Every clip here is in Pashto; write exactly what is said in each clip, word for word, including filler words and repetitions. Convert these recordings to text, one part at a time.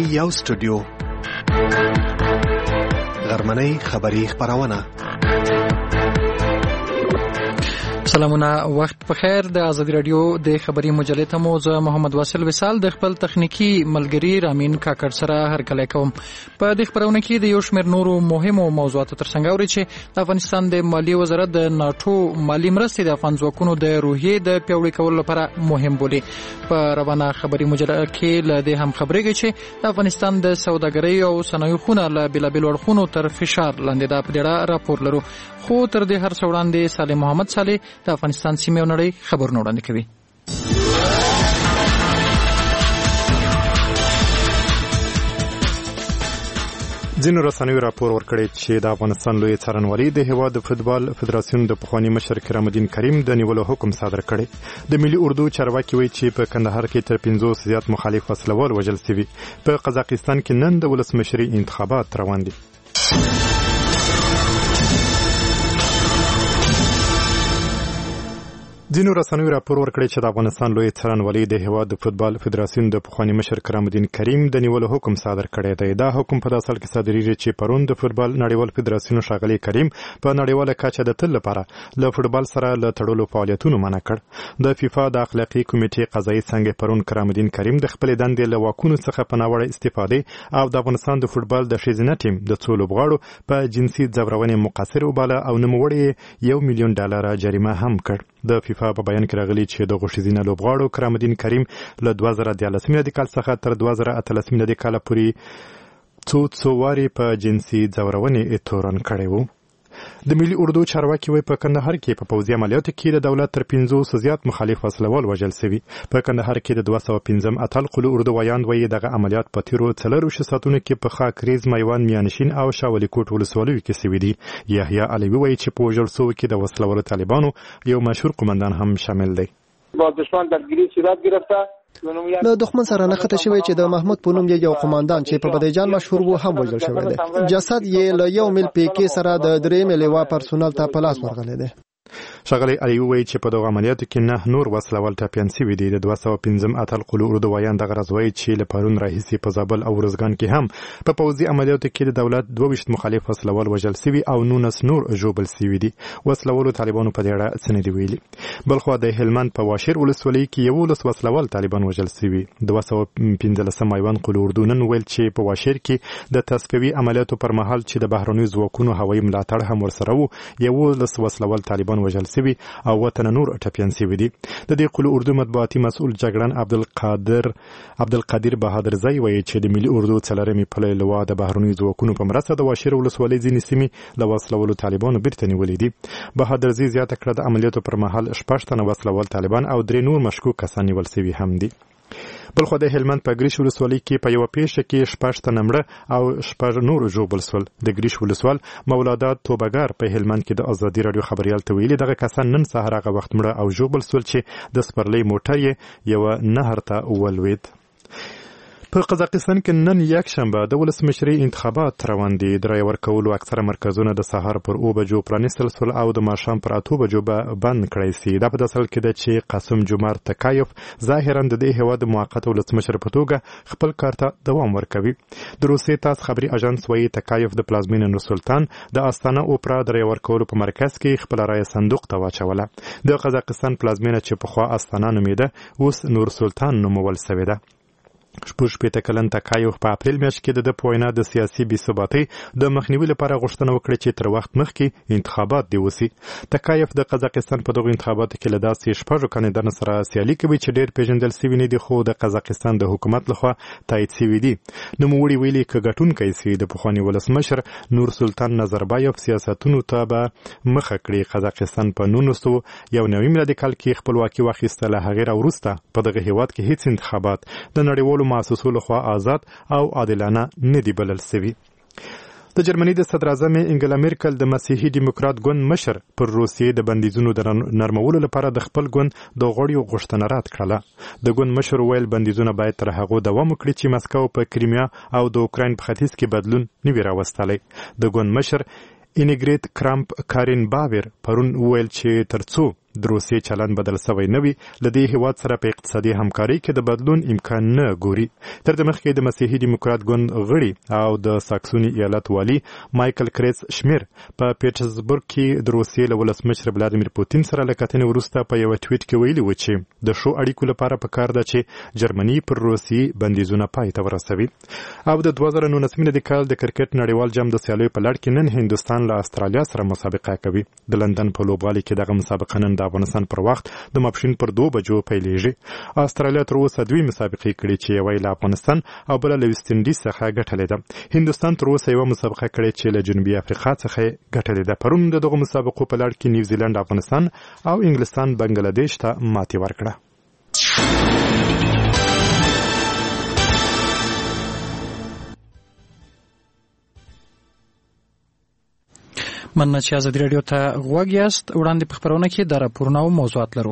یو سټوډیو غرمنۍ خبری خبرونه. سلامونه، وخت په خیر. د آزادی رادیو د خبري مجلې ته مو زه محمد واصل وصال د خپل تخنیکی ملګری رامین کاکړ سره هرکلی کوم. په دې خبرونه کې د یو شمېر نورو مهمو موضوعاتو ترڅنګ اوري چې د افغانستان د مالی وزارت د ناټو مالی مرستې د افغان ځواکونو د روحیې د پیاوړي کولو لپاره مهم بولي. په روانه خبري مجلې کې له دې هم خبرېږي چې د افغانستان د سوداګرۍ او صنایعو خونه له بېلابېلو اړخونو تر فشار لاندې ده. په دې اړه راپور لرو، خو تر دې هر څه وړاندې صالح محمد صالح د افغانستان سیمې او نړۍ خبرونه وړاندې کوي. ځینو رسنیو راپور ورکړی چې د افغانستان لوی څارنوالي د هیواد د فوتبال فدراسیون د پخواني مشر کرام الدین کریم د نیولو حکم صادر کړی. د ملي اردو چارواکي وایي چې په کندهار کې تر پنځوس زیات مخالف وسلوال وژل شوي. په قزاقستان کې نن د ولسمشرۍ انتخابات روان دي. ځینو رسنیو راپور ورکړی چې د افغانستان لوی څارنوالي د هیواد د فوتبال فدراسیون د پخواني مشر کرام الدین کریم د نیولو حکم صادر کړی دی. دا حکم په داسې حال کې صادریږي چې پرون د فوتبال نړیوال فدراسیون ښاغلی کریم په نړیواله کچه د تل لپاره له فوتبال سره له تړلو فعالیتونو منع کړ. د فیفا د اخلاقي کمیټې قضایي څنګه پرون کرام الدین کریم د خپلې دندې له واکونو څخه په ناوړه استفادې او د افغانستان د فوتبال د ښځینه ټیم د څو لوبغاړو په جنسي ځورونې مقصر وباله او نوموړی یو میلیون ډالر جریمه هم کړ. د فیفا په بیان کې راغلی چې د غوښتنې لوبغاړو کرام الدین کریم له دوه زره دیارلس میلادي کال څخه تر دوه زره اتلس میلادي کال پورې څو څو وارې په جنسي ځورونې تورن کړی و. د ملي اردو چارواکي وایي په کندهار کې په پوځي عملیاتو کې د دولت تر پنځوس زیات مخالف وسلوال وژل شوي. په کندهار کې د دوه سوه پنځم اتل قلو اردویان وایي دغه عملیات په تیرو څلرویشت ساعتونو کې په خاکریز، میوند، میانشین او شاولي کوټ ولسوالیو کې شوي دي. یحیی علوي وایي چې په وژل شوو کې د وسلوالو طالبانو یو مشهور قمندان هم شامل دی. با دشمن درگیری صورت گرفته. له دښمن سره نښته شوی چې د محمود په نوم یو قماندان چې په بدیجان مشهور وو هم وژل شوی دی. جسد یې له یو میل پیکې سره د درېیمې لوا پرسونل ته په لاس ورغلی دی. ښاغلی علي وایي چې په دغه عملیاتو کې نه نور وسلوال ټپیان شوي دي. د دوه سوه پنځم اتل قلو اردویان دغه راز وایي چې له پرون راهیسې په زابل او ارزګان کې هم په پوځي عملیاتو کې د دولت دوه ویشت مخالف وسلوال وژل شوي او نولس نور ژوبل شوي دي. وسلوالو طالبانو په دې اړه څه نه دي ویلي. بلخوا د هلمند په واشیر ولسوالۍ کې یولس وسلوال طالبان وژل شوي. دوه سوه پنځلسم میوند قلو اردو نن ویل چې په واشیر کې د تصفیوي عملیاتو پر مهال چې د بهرنیو ځواکونو هوایي ملاتړ هم ورسره وو، یولس وسلوال طالبان وژل شوي او وطن نور ټپیان شوي دي. د دې قلو اردو مطبوعاتي مسؤل جګړن عبدالقادر عبدالقادر بهادرزی وایي چې د ملي اردو څلورمې پلې لوا د بهرنیو ځواکونو په مرسته د واشیر ولسوالۍ ځینې سیمې له وسلوالو طالبانو بیرته نیولې دي. بهادرزی زیاته کړه د عملیاتو پر مهال شپږ تنه وسلوال طالبان او درې نور مشکوک کسان نیول شوي هم دي. بلخو د هلمند په ګریش ولسوالۍ کې په یوه پیښه کې شپږ تنه مړه او شپږ نور ژوبل شول. د ګریش ولسوال مولادا توبګار په هلمند کې د ازادي راډیو خبریال ته ویلي دغه کسان نن سهار هغه وخت مړه او ژوبل شول چې د سپرلۍ موټر یې یوه نهر ته ولوېد. په قزاقستان کې نن یک شنبه د ولسمشرۍ انتخابات روان دي. د رایې ورکولو اکثره مرکزونه د سهار پر اوه بجو پرانیستل شول او د ماښام پر اتو بجو به بند کړی سي. دا په داسې حال کې ده چې قاسم جمار تکایف ظاهرا د دې هېواد د موقت ولسمشر په توګه خپل کار ته دوام ورکوي. د روسیې تاس خبري اژانس وایي تکایف د پلازمینې نورسلطان د استانه اوپرا د رایې ورکولو په مرکز کې خپله رایه صندوق ته واچوله. د قزاقستان پلازمینه چې پخوا استانه نومېده اوس نورسلطان نومول سوې ده. شپږ شپېته کلن تکایف په اپریل میاشت کې د ده په وینا د سیاسي بې ثباتۍ د مخنیوي لپاره غوښتنه وکړه چې تر وخت مخکې انتخابات دې وسي. تکایف د قزاقستان په دغو انتخاباتو کې له داسې شپږو کاندیدانو سره سیالي کوي چې ډېر پېژندل سوي نه دي خو د قزاقستان د حکومت لخوا تایید سوي دي. نوموړي ویلي که ګټونکی سي د پخواني ولسمشر نورسلطان نظربایف سیاستونو ته به مخه کړي. قزاقستان په نولس سوه یو نوي میلادي کال کې خپلواکي واخیسته. له هغې راوروسته په دغه هېواد کې هیڅ انتخابات د نړیوالو مؤسسو لخوا آزاد او عادلانه نه دي بلل شوي. د جرمني د صدر اعظم انګلا میرکل د مسیحي دیموکرات ګوند مشر پر روسیې د بندیزونو د نرمولو لپاره د خپل ګوند د غړیو غوښتنه رد کړله. د ګوند مشر ویل بندیزونه باید تر هغو دوام وکړي چې مسکو په کریمیا او د اوکراین په ختیځ کې بدلون نه وي راوستلی. د ګوند مشر اینګریډ کرامپ کارین باور پرون ویل چې ترڅو د روسیې چلند بدل شوی نه وي له دې هیواد سره په اقتصادي همکاري کې د بدلون امکان نه ګوري. تر دې مخکې د مسیحي دیموکرات ګوند غړي او د ساکسوني ایالت والي مایکل کریس شمیر په پیټرزبورګ کې د روسیې له ولسمشر ولادیمیر پوتین سره له کتنې وروسته په یو ټویټ کې ویلي و چې د ښو اړیکو لپاره پکار ده چې جرمني پر روسیې بندیزونه پای ته ورسوي. او د دوه زره نولسم د کال د کرکټ نړیوال جام د سیالیو په لړ کې نن هندستان له استرالیا سره مسابقه کوي. د لندن په لوبغالي کې دغه مسابقه نن د افغانستان پر وخت د ماپښین پر دوه بجو پیلېږي. استرالیا تر اوسه دوی مسابقې کړې چې یوه له افغانستان او بله له ویسټ انډیز څخه ګټلې ده. هندوستان تر اوسه یوه مسابقه کړې چې له جنوبي افریقا څخه ګټلې ده. پرون د دغه مسابقو په لړ کې نیوزیلند افغانستان او انګلستان بنگلاديش ته ماتې ورکړه. مننه چې ازادي راډیو ته غوږ یاست. وړاندې په خپرونه کې د راپورونو او موضوعات لرو.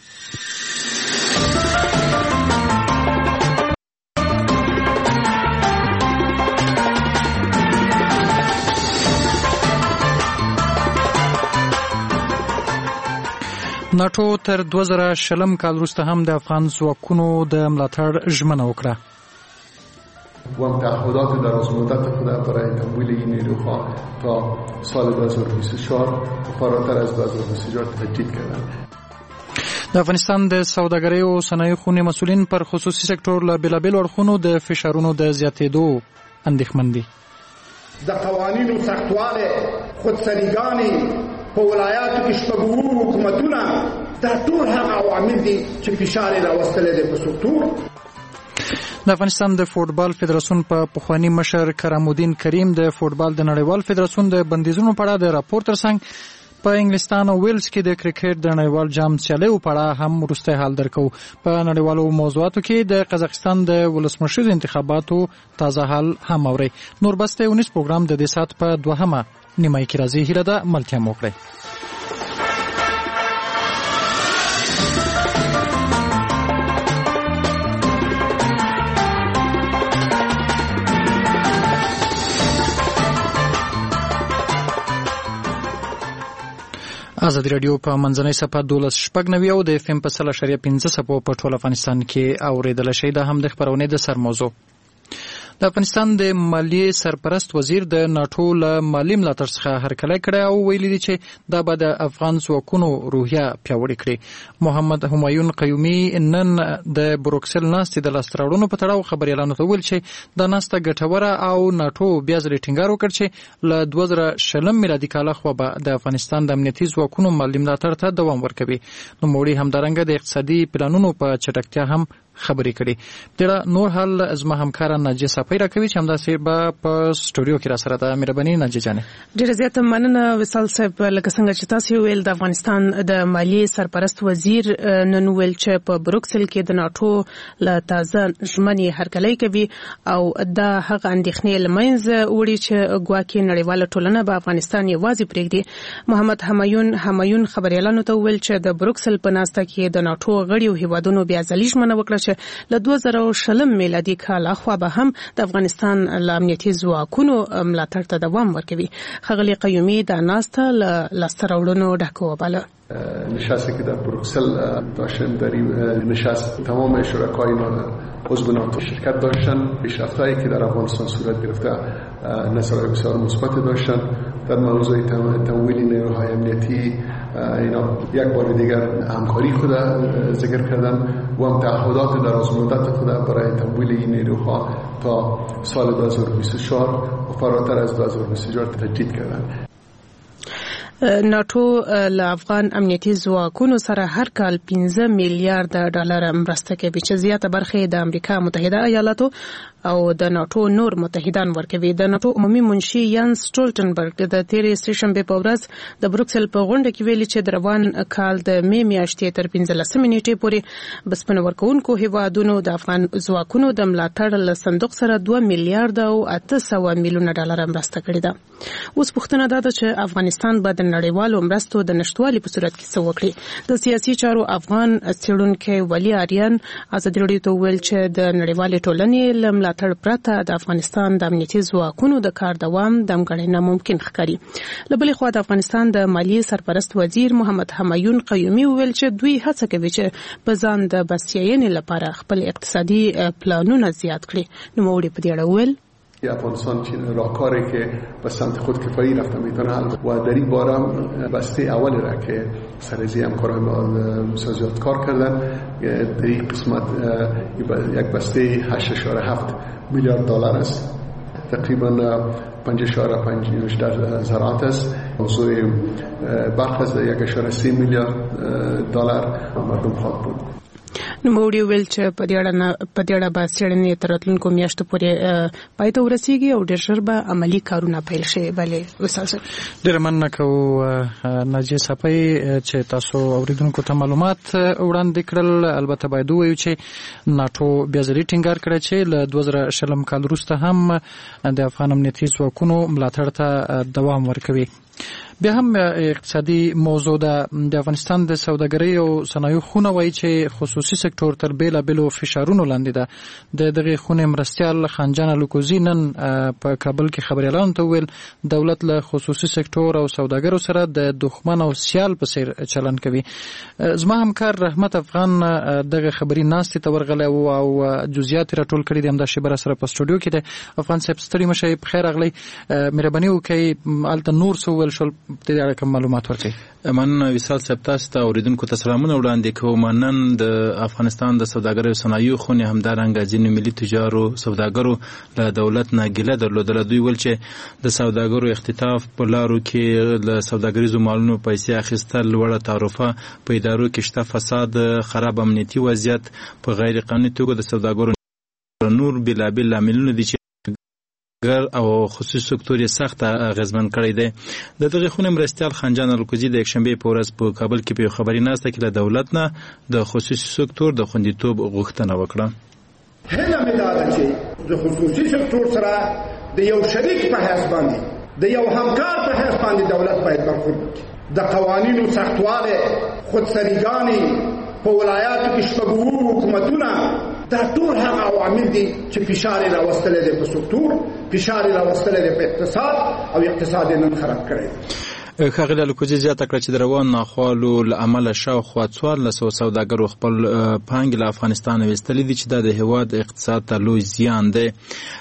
ناټو تر دوه زره شلم کال وروسته هم د افغان ځواکونو د ملاتړ ژمنه وکړه. و هم تعهدات درازمدت خود برای تمویل این نیروها تا سال دو هزار و بیست و چهار و فراتر از دو هزار و بیست و چهار تجدید کردند. د افغانستان د سوداګرۍ او صنایعو خونې مسؤلین پر خصوصي سکتور له بېلابېلو اړخونو د فشارونو د زیاتېدو اندېښمن دي. د قوانینو سختوالی، خودسریګانې په ولایاتو کې شپږ حکومتونه، دا ټول هغه عوامل دي چې فشار یې راوستلی دی په سکتور. د افغانستان د فوټبال فدراسیون په پخوانی مشر کرامالدین کریم د فوټبال د نړیوال فدراسیون د بندیزونو په اړه د راپور ترڅنګ په انګلستان او ویلز کې د کرکټ د نړیوال جام سیالیو په اړه هم وروستی حال درکو. په نړیوالو موضوعاتو کې د قزاقستان د ولسمشر انتخاباتو تازه حال هم اوري. نور بس د اونیس پروګرام د دې سات په دوهمه نیمه کې راځي. هیله ده ملتیا مو کړئ. ازادي راډیو په منځنۍ صفحه دولس شپږ نوي او د اف ام په سل اشاریه پنځه صفحو په ټول افغانستان کې اوریدل شي. دا هم د خبرونې د سر موضوع. د افغانستان د مالیې سرپرست وزیر د ناټو له مالي ملاتړ څخه هرکلی کړی او ویلي دي چې دا به د افغان ځواکونو روحیه پیاوړې کړي. محمد همایون قیومي نن د بروکسل ناستې د لاسته راوړنو په تړاو خبریالانو ته وویل چې دا ناسته ګټوره او ناټو بیا ځلې ټینګار وکړ چې له دوه زره شلم میلادي کاله خوا به د افغانستان د امنیتي ځواکونو مالي ملاتړ ته دوام ورکوي. نوموړي همدارنګه د اقتصادي پلانونو په چټکتیا هم خبرې کړي. دا نور حال زما همکار ناجیه صافی راکوي چې همداسې به په سټوډیو کې را سره ده. مهرباني ناجیه جانې. ډېره زیاته مننه وصال صاحب. لکه څنګه چې تاسو ویل د افغانستان د مالیې سرپرست وزیر نن ویل چې په بروکسل کې د ناټو له تازه ژمنې هرکلی کوي او دا هغه اندېښنې له منځه وړي چې ګواکې نړیواله ټولنه به افغانستان یوازې پرېږدي. محمد همایون همایون خبریالانو ته ویل چې د بروکسل په ناسته کې د ناټو غړیو هیوادونو بیا ځلې ژمنه وکړه له دوه زره شلم میلادي کال خوا به هم د افغانستان له امنیتي ځواکونو ملاتړ ته دوام ورکوي. ښاغلي قیومي دا ناسته له لاسته راوړنو ډکه وباله. نشستی که در بروکسل داشتن در این نشست تمام شرکای عضو ناتو شرکت داشتن. پیشرفت‌هایی که در افغانستان صورت گرفته نظرهای بسیار مثبت داشتن. در موضوع تمویل نیروهای امنیتی اینا یک بار دیگر همکاری خود ذکر کردن و هم تعهدات درازمدت خود برای تمویل این نیروها تا سال دو هزار و بیست و چهار و فراتر از دو هزار و بیست و چهار تجدید کردن. ناټو له افغان امنیتي ځواکونو سره هر کال پنځه میلیارډ ډالر مرسته کوي چې زیاته برخه د امریکا متحده ایالاتو او د ناټو نور متحدان ورکوي. د ناټو عمومي منشي یان سټولټنبرګ د تیرې سیشنبې په ورځ د بروکسل په غونډه کې ویلي چې د روان کال د می میاشتې تر پنځلسمې نیټې پورې بسپنه ورکوونکو هیوادونو د افغان ځواکونو د ملاتړ له صندوق سره دوه میلیارډ او اته سوه میلیونه ډالر مرسته کړې ده. اوس پوښتنه ده چې افغانستان به د نړیوالو مرستو د نشټوالي په صورت کې څه وکړي. د سیاسي چارو افغان څېړونکی ولی آریان ازادي راډیو ته وویل چې د نړیوالې ټولنې له ملاتړ پرته د افغانستان د امنیتي ځواکونو د کار دوام د همکارۍ ناممکن ښکاري. له بلې خوا د افغانستان د مالیې سرپرست وزیر محمد همایون قیومي وویل چې دوی هڅه کوي چې په ځان د بسیاینې لپاره خپل اقتصادي پلانونه زیات کړي. نوموړي په دې اړه وویل افغانستان چین راهکاری که به سمت خودکفایی رفته میتونه و در این باره بسته اولی را که سرزی همکاران با مسازات کار کردن در این قسمت یک بسته هشت اشاره هفت میلیارد دلار است، تقریبا پنج اشاره پنج در زراعت است. موضوع برق از یک اشاره سی میلیارد دلار مردم خواهد بود. نوموړي ویل چې په دې اړه په دې اړه به څېړنې تر راتلونکو میاشتو پورې پای ته ورسیږي او ډېر ژر به عملي کارونه پیل شي. بلې وصال صاحب ډېره مننه کوو ناجیه صافی چې تاسو اوریدونکو ته معلومات وړاندې کړل. البته باید ووایو چې ناټو بیا ځلې ټینګار کړی چې له دوه زره شلم کال وروسته هم د افغان امنیتي ځواکونو ملاتړ ته دوام ورکوي. بیا هم اقتصادي موضوع ده. د افغانستان د سوداګرۍ او صنایعو خونه وایي چې خصوصي سکتور تر بیلابیلو فشارونو لاندې ده. د دغې خونې مرستیال خانجان الوکوزي نن په کابل کې خبریالانو ته وویل دولت له خصوصي سکتور او سوداګرو سره د دښمن او سیال په څیر چلند کوي. زما همکار رحمت افغان دغه خبري ناستې ته ورغلی و او جزئیات راټول کړي دي. همدا شیبه راسره په سټوډیو کې ده. افغان صاحب ستړي مه شئ، بخیر راغلی. مهرباني وکړئ هلته نور څه وویل شول په دې اړه کوم معلومات ورکړئ. مننه وصال صاحب، تاسو ته اوریدونکو ته سلامونه وړاندې کوم. نن د افغانستان د سوداګرۍ او صنایعو خونې همدارنګه ځینو ملي تجارو سوداګرو له دولت نه ګیله درلودله. دوی ویل چې د سوداګرو اختطاف په لارو کې له سوداګریزو مالونو پیسې اخیستل، لوړه تعرفه په ادارو کې شته، فساد، خراب امنیتي وضعیت، په غیر قانوني توګه د سوداګرو نور بېلابېل لاملونه دي چې ګر او خصوصي سکتور یې سخت اغیزمن کړی دی. د دغې خونې مرستیال خانجان الکوزي د یکشنبې په ورځ په کابل کې په خبري ناسته کې له دولت نه د خصوصي سکتور د خوندیتوب غوښتنه وکړه. هله مې دا ده چې د خصوصي سکتور سره د یو شریک په حیث باندې د یو همکار په حیث باندې دولت باید برخورد وکړي. د قوانینو سختوالی، خودسریګانې په ولایاتو کې شپږ حکومتونه، دا ټول هغه عوامل دي چې فشار یې راوستلی دی په سکتور، فشار یې راوستلی دی په اقتصاد او اقتصاد یې نن خراب کړی دی. ښاغلي الکوزي زیاته کړه چې د روان ناخوالو له امله شاوخوا څوارلس سوه سوداګرو خپل پانګې له افغانستانه ویستلي دي چې دا د هېواد اقتصاد ته لوی زیان دی.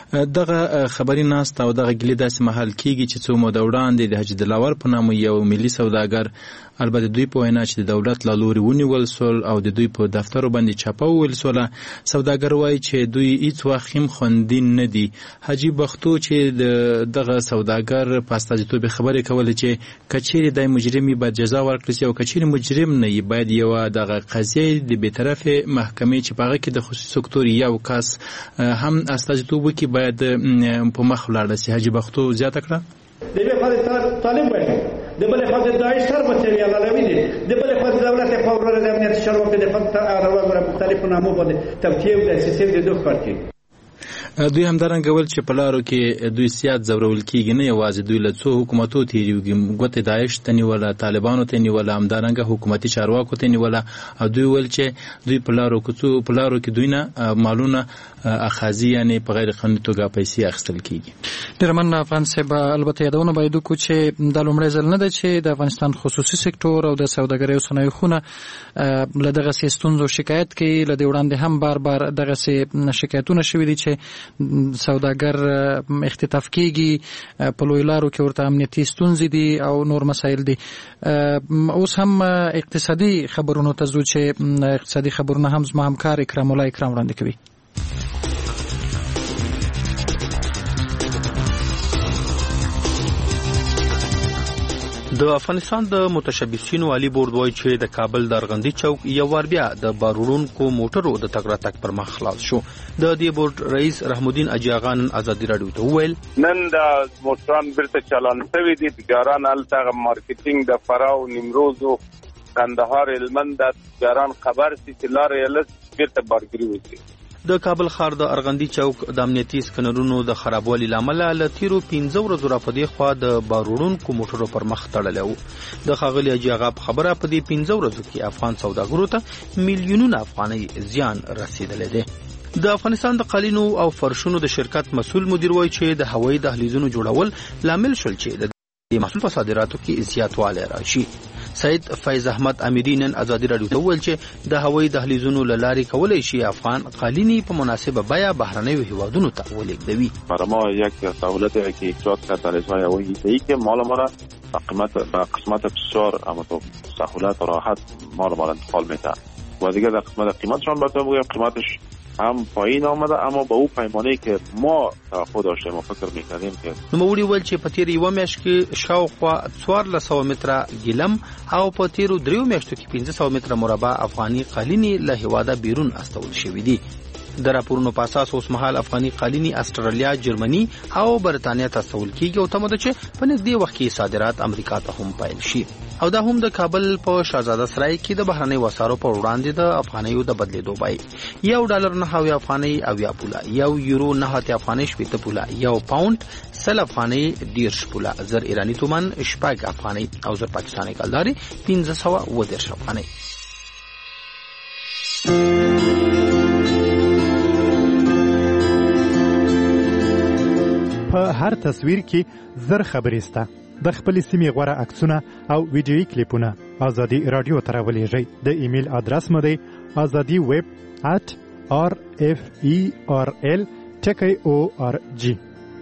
دغه خبري ناسته او دغه ګیلې داسې مهال کېږي چې څو موده وړاندې د حاجي دلاور په نامه یو ملي سوداګر، البته دوی په وینا چې د دولت له لوري ونیول سول او د دوی په دفترو باندې چاپه وویل سوله، سوداګر وایي چې دوی هیڅ وخت هم خوندي نه دي. حاجي بختو چې د دغه سوداګر په استازیتوب خبرې کولې چې کچېرې دای مجرمي باید جزا ورکړل شي او کچېرې مجرم نه وي باید یوه دغه قضیې د بېطرفې محکمې چې په هغه کې د خصوصي سکتور یو کس هم استازیتوب وکړي باید په مخ ولاړه شي. حاجي بختو زیاته کړه د یوې خوا طالب وایي، د بلې خوا د داعش سر متریال علوي دي، د بلې خوا د دولت فورا د امنیت چارواکو د مختلفو نامو باندې توطیه او دسیسې د دوه کار کوي. دوی همدارنګه ویل چې په لارو کې دوی سیات ځورول کېږي، نه یوازې دوی له څو حکومتو تېرېږي، ګوتې داعش ته نیوله، طالبانو ته نیوله، همدارنګه حکومتي چارواکو ته نیوله او دوی ویل چې دوی په لارو کې په لارو کې دوی نه مالونه اخاذي یعنې په غیر قانوني توګه پیسې اخیستل کېږي. ډېره مننه افغان صاحب. البته یادونه باید وکړو چې دا لومړی ځل نه ده چې د افغانستان خصوصي سکتور او د سوداګرۍ او صنایعو خونه له دغسې ستونزو شکایت کوي. له دې وړاندې هم بار بار دغسې شکایتونه شوي دي چې سوداګر اختطاف کېږي، په لویو لارو کې ورته امنیتي ستونزې دي او نور مسایل دي. اوس هم اقتصادي خبرونو ته ځو چې اقتصادي خبرونه هم زما همکار اکرام الله اکرام وړاندې کوي. د افغانستان د متشبثینو والي بورډ وایي چې د کابل د ارغندې چوک یو وار بیا د باروړونکو موټرو د تګ راتګ پر مخ خلاص شو. د دې بورډ رئیس رحم الدین اجي اغا نن ازادي راډیو ته وویل نن د موټران بیرته چالان شوي دي. تجاران هلته مارکیټینګ د فراه، نیمروز، کندهار، هلمند د تجاران خبر سي چې لارې یې لږ بیرته بارګري وشي. د کابل ښار د ارغندی چوک د امنیتي سکنرونو د خرابوالي لامل له تیرو پنځه ورځو راپدې خوا د باروړونکو موټرو پر مخ تړلی و. د ښاغلي حاجي اغا په خبره په دې پنځه ورځو کې افغان سوداګرو ته میلیونونه افغانۍ زیان رسیدلی دی. د افغانستان د قالینو او فرشونو د شرکت مسؤل مدیر وایي چې د هوایي دهلیزونو جوړول لامل شول چې د دې محصول په صادراتو کې زیاتوالی راشي. سید فیض احمد امیری نن ازادي راډیو ته وویل چې د هوایي دهلیزونو له لارې کولی شي افغان قالینی په مناسبه بیه بهرنیو هیوادونو ته ولېږدوي. برای ما یک سهولتی که ایجاد کرد در ازای هوایی ای که مال ما را با قیمت با قسمت بسیار اما تو سهولت و راحت مال ما را انتقال میده و دیگه در قسمت قیمتشان بهتون بگم قیمتش هم پایین آمده اما با او پیمانه‌ای که ما توقع داشتیم و فکر می‌کردیم که نوموړي ویل چې په تیر یوه میاشت کې شاوخوا څوارلس سوه متره ګیلم او په تیرو دریو میاشتو کې پنځه سوه متره مربع افغاني قالینې له هیواده بیرون استول شوي دي. د راپورونو په اساس اوس مهال افغاني قالینې استرالیا، جرمني او برتانیا ته استول کیږي او تمه ده چې په نږدې وخت کې صادرات امریکا ته هم پیل شي. او دا هم د کابل په شاهزاده سرای کې د بهرنۍ وسارو په وړاندې د افغانیو د بدلېدو بیې یو ډالر نه اویا افغانۍ اویا پوله، یو یورو نه اتیا افغانۍ شپېته پوله، یو پاونډ سل افغانۍ دېرش پوله، زر ایراني تومن شپږ افغانۍ او زر پاکستاني کلدارې پنځه سوه اووه دېرش افغانۍ. په هر تصویر کې زر خبرې سته. د خپل سیمې غوره عکسونه او ویډیویي کلیپونه ازادي رادیو ته راولېږئ. د ایمیل ادرس مو دی ازادي ویب ات آر اف ای آر ال ټکی او آر جی.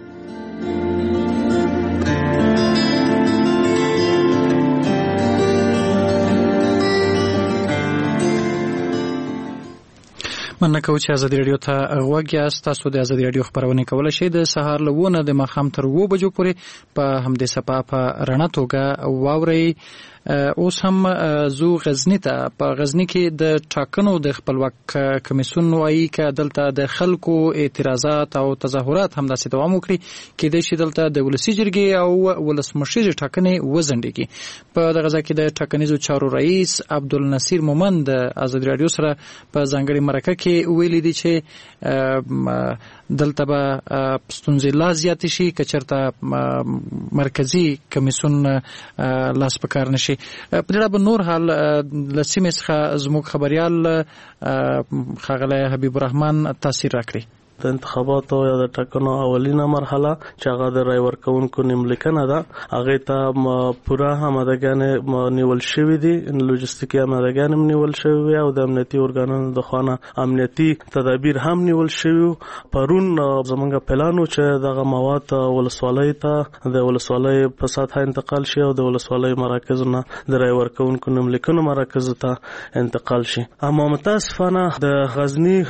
مننه کوم چې ازادي رادیو ته غوږ یاست. تاسو د ازادي رادیو خبرونه کولای شئ د سهار له ونه د ماښام تر اووه بجو پورې په همدې صفحه په رڼه توګه واورئ. اوس هم زو غزنی ته په غزنی کې د ټاکنو د خپلواک کمیسیون وایي چې دلته د خلکو اعتراضات او تظاهرات هم داسې دوام وکړي کېدای شي دلته د ولسي جرګې او ولسمشر ټاکنې وځنډېږي. په دغه ځای کې د ټاکنیزو چارو رئیس عبدالنصیر مومن د ازادي رادیو سره په ځانګړې مرکه کې ویلي دي چې دلته به ستونزې لا زیاتې شي که چېرته مرکزي کمیسیون لاس په کار نشي. په دې اړه به نور حال له سیمې څخه زموږ خبریال ښاغلی حبیب الرحمن تاثیر راکړي. د انتخاباتو یا د ټاکنو اولینه مرحله چې هغه د رای ورکوونکو نیملیکنه ده هغې ته پوره امادګانې نیول شوي دي، لوجستیکي امادګانې هم نیول شوي وي او د امنیتي ارګانونو د خوا نه امنیتي تدابیر هم نیول شوي. پرون زموږ پلان و چې دغه مواد ولسوالۍ ته د ولسوالۍ په سطحه انتقال شي او د ولسوالۍ مراکزو نه د رای ورکوونکو نیملیکنو مراکزو ته انتقال شي. اما متاسفانه د غزني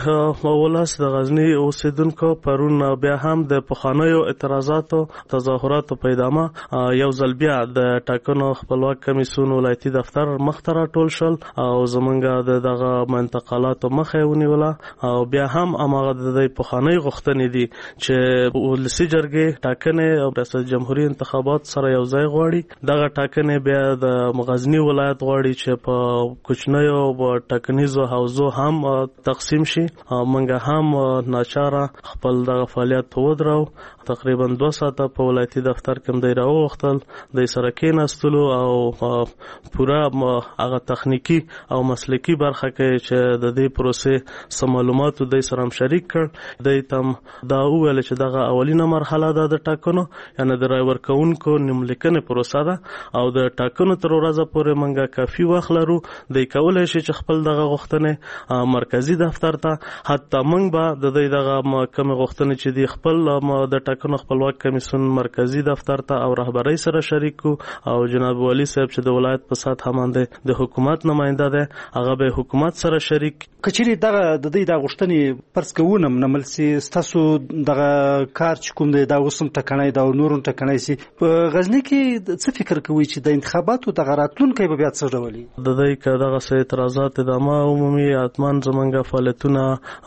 ولس د غزني اوسیدونکو پرون بیا هم د پخوانیو اعتراضاتو تظاهراتو په ادامه یو ځل بیا د ټاکنو خپلواک کمیسیون ولایتي دفتر مخ ته راټول شول او زمونږ د دغه انتقالاتو مخه یې ونیوله او بیا هم هماغه د پخوانۍ غوښتنې دي چې ولسي جرګې ټاکنې او ریاست جمهوریت انتخابات سره یو ځای غواړي. دغه ټاکنې بیا د غزني ولایت غواړي چې په کوچنیو ټاکنیزو حوزو هم تقسیم شي. موږ هم ناچار خپل دغه فعالیت ودرو. تقریبا دوه ساعته په ولایتي دفتر کې دی راوغختل د سره کېناستلو او پوره هغه تخنیکی او مسلکی برخه کې چې د دې پروسې سم معلومات د سره هم شریک کړ. د تم دا ویل چې دغه اولینه مرحله ده د ټاکنو یعنی د رای ورکوونکو نیملیکنې پروسه ده او د ټاکنو تر ورځې پورې منګه کافي وخت لرو د کولای شي چې خپل دغه غوښتنې مرکزی دفتر ته حتی موږ به د دې دغه کوم غوښتنې چې دی خپل د ټاکنو خپلواک کمیسیون مرکزی دفتر ته او رهبری سره شریک او جناب والی صاحب چې د ولایت په سطح باندې د حکومت نماینده ده هغه به حکومت سره شریک. کچېری دغه د دې د غوښتنې پرس کوونم نمل سي ستاسو دغه کار چې کوم دی دا وسم ټکنای دا نورون ټکنای سي په غزنی کې څه فکر کوي چې د انتخاباتو د غراتلونکو به بیا څه ډولي د دې کې دغه سه اعتراضات ادامه عمومي اتمان زمونږه فعالیتونه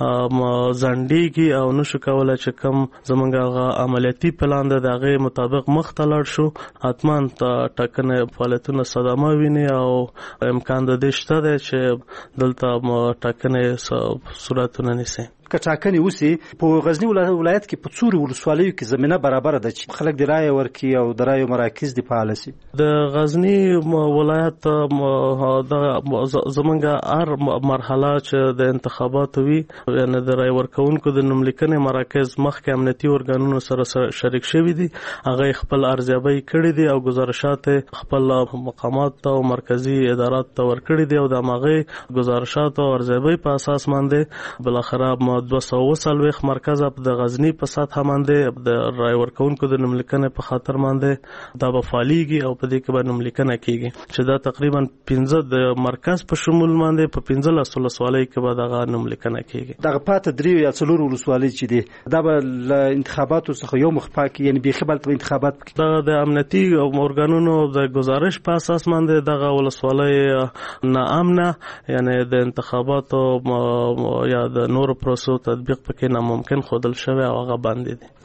ځنډيږي او نشو کولای چې کم زمونږه عملیاتي پلان د دغه مطابق مختلر شو. اتمان ټکنه فعالیتونه صدمه ویني او امکان د دې شته چې دلته ټکنه صورتونه نشي. کټاکنې وسی په غزنی ولایت کې په څوري ولسوالیو کې زمينه برابر ده چې خلک د رای ورکي او د رای مراکز دی فعال شي. د غزنی ولایت د زمونږ هر مرحله چې د انتخاباتو وي یعنی د رای ورکونکو د نوملیکنې مراکز مخکې امنیتي ارګانونو سره شریک شوي دي، هغه خپل ارزیابي کړي دي او گزارشات خپل مقامات او مرکزی ادارات ته ورکړي دي او د هغه گزارشات او ارزیابي په اساس باندې بل اخر دوه سوه څلوېښت مرکز د غزنی په سطح باندې د رای ورکونکو د نوملیکنې په خاطر باندې دا به فعالیږي او په دې کې به نوملیکنه کیږي چې دا تقریبا پنځه د مرکز په شمول باندې په پنځلس ولسوالۍ کې به دغه نوملیکنه کیږي. دغه پاته درې یا څلور ولسوالۍ چې دي دا به له انتخاباتو څخه یو مخ پاکي یعنی بي خبرت انتخابات دا د امنیتي او ارګانونو د گزارش په اساس باندې دغه ولسوالۍ ناامنه یعنی د انتخاباتو یا د نور پروسو تطبیق پکې ناممکن خودل شوی او هغه باندې دي.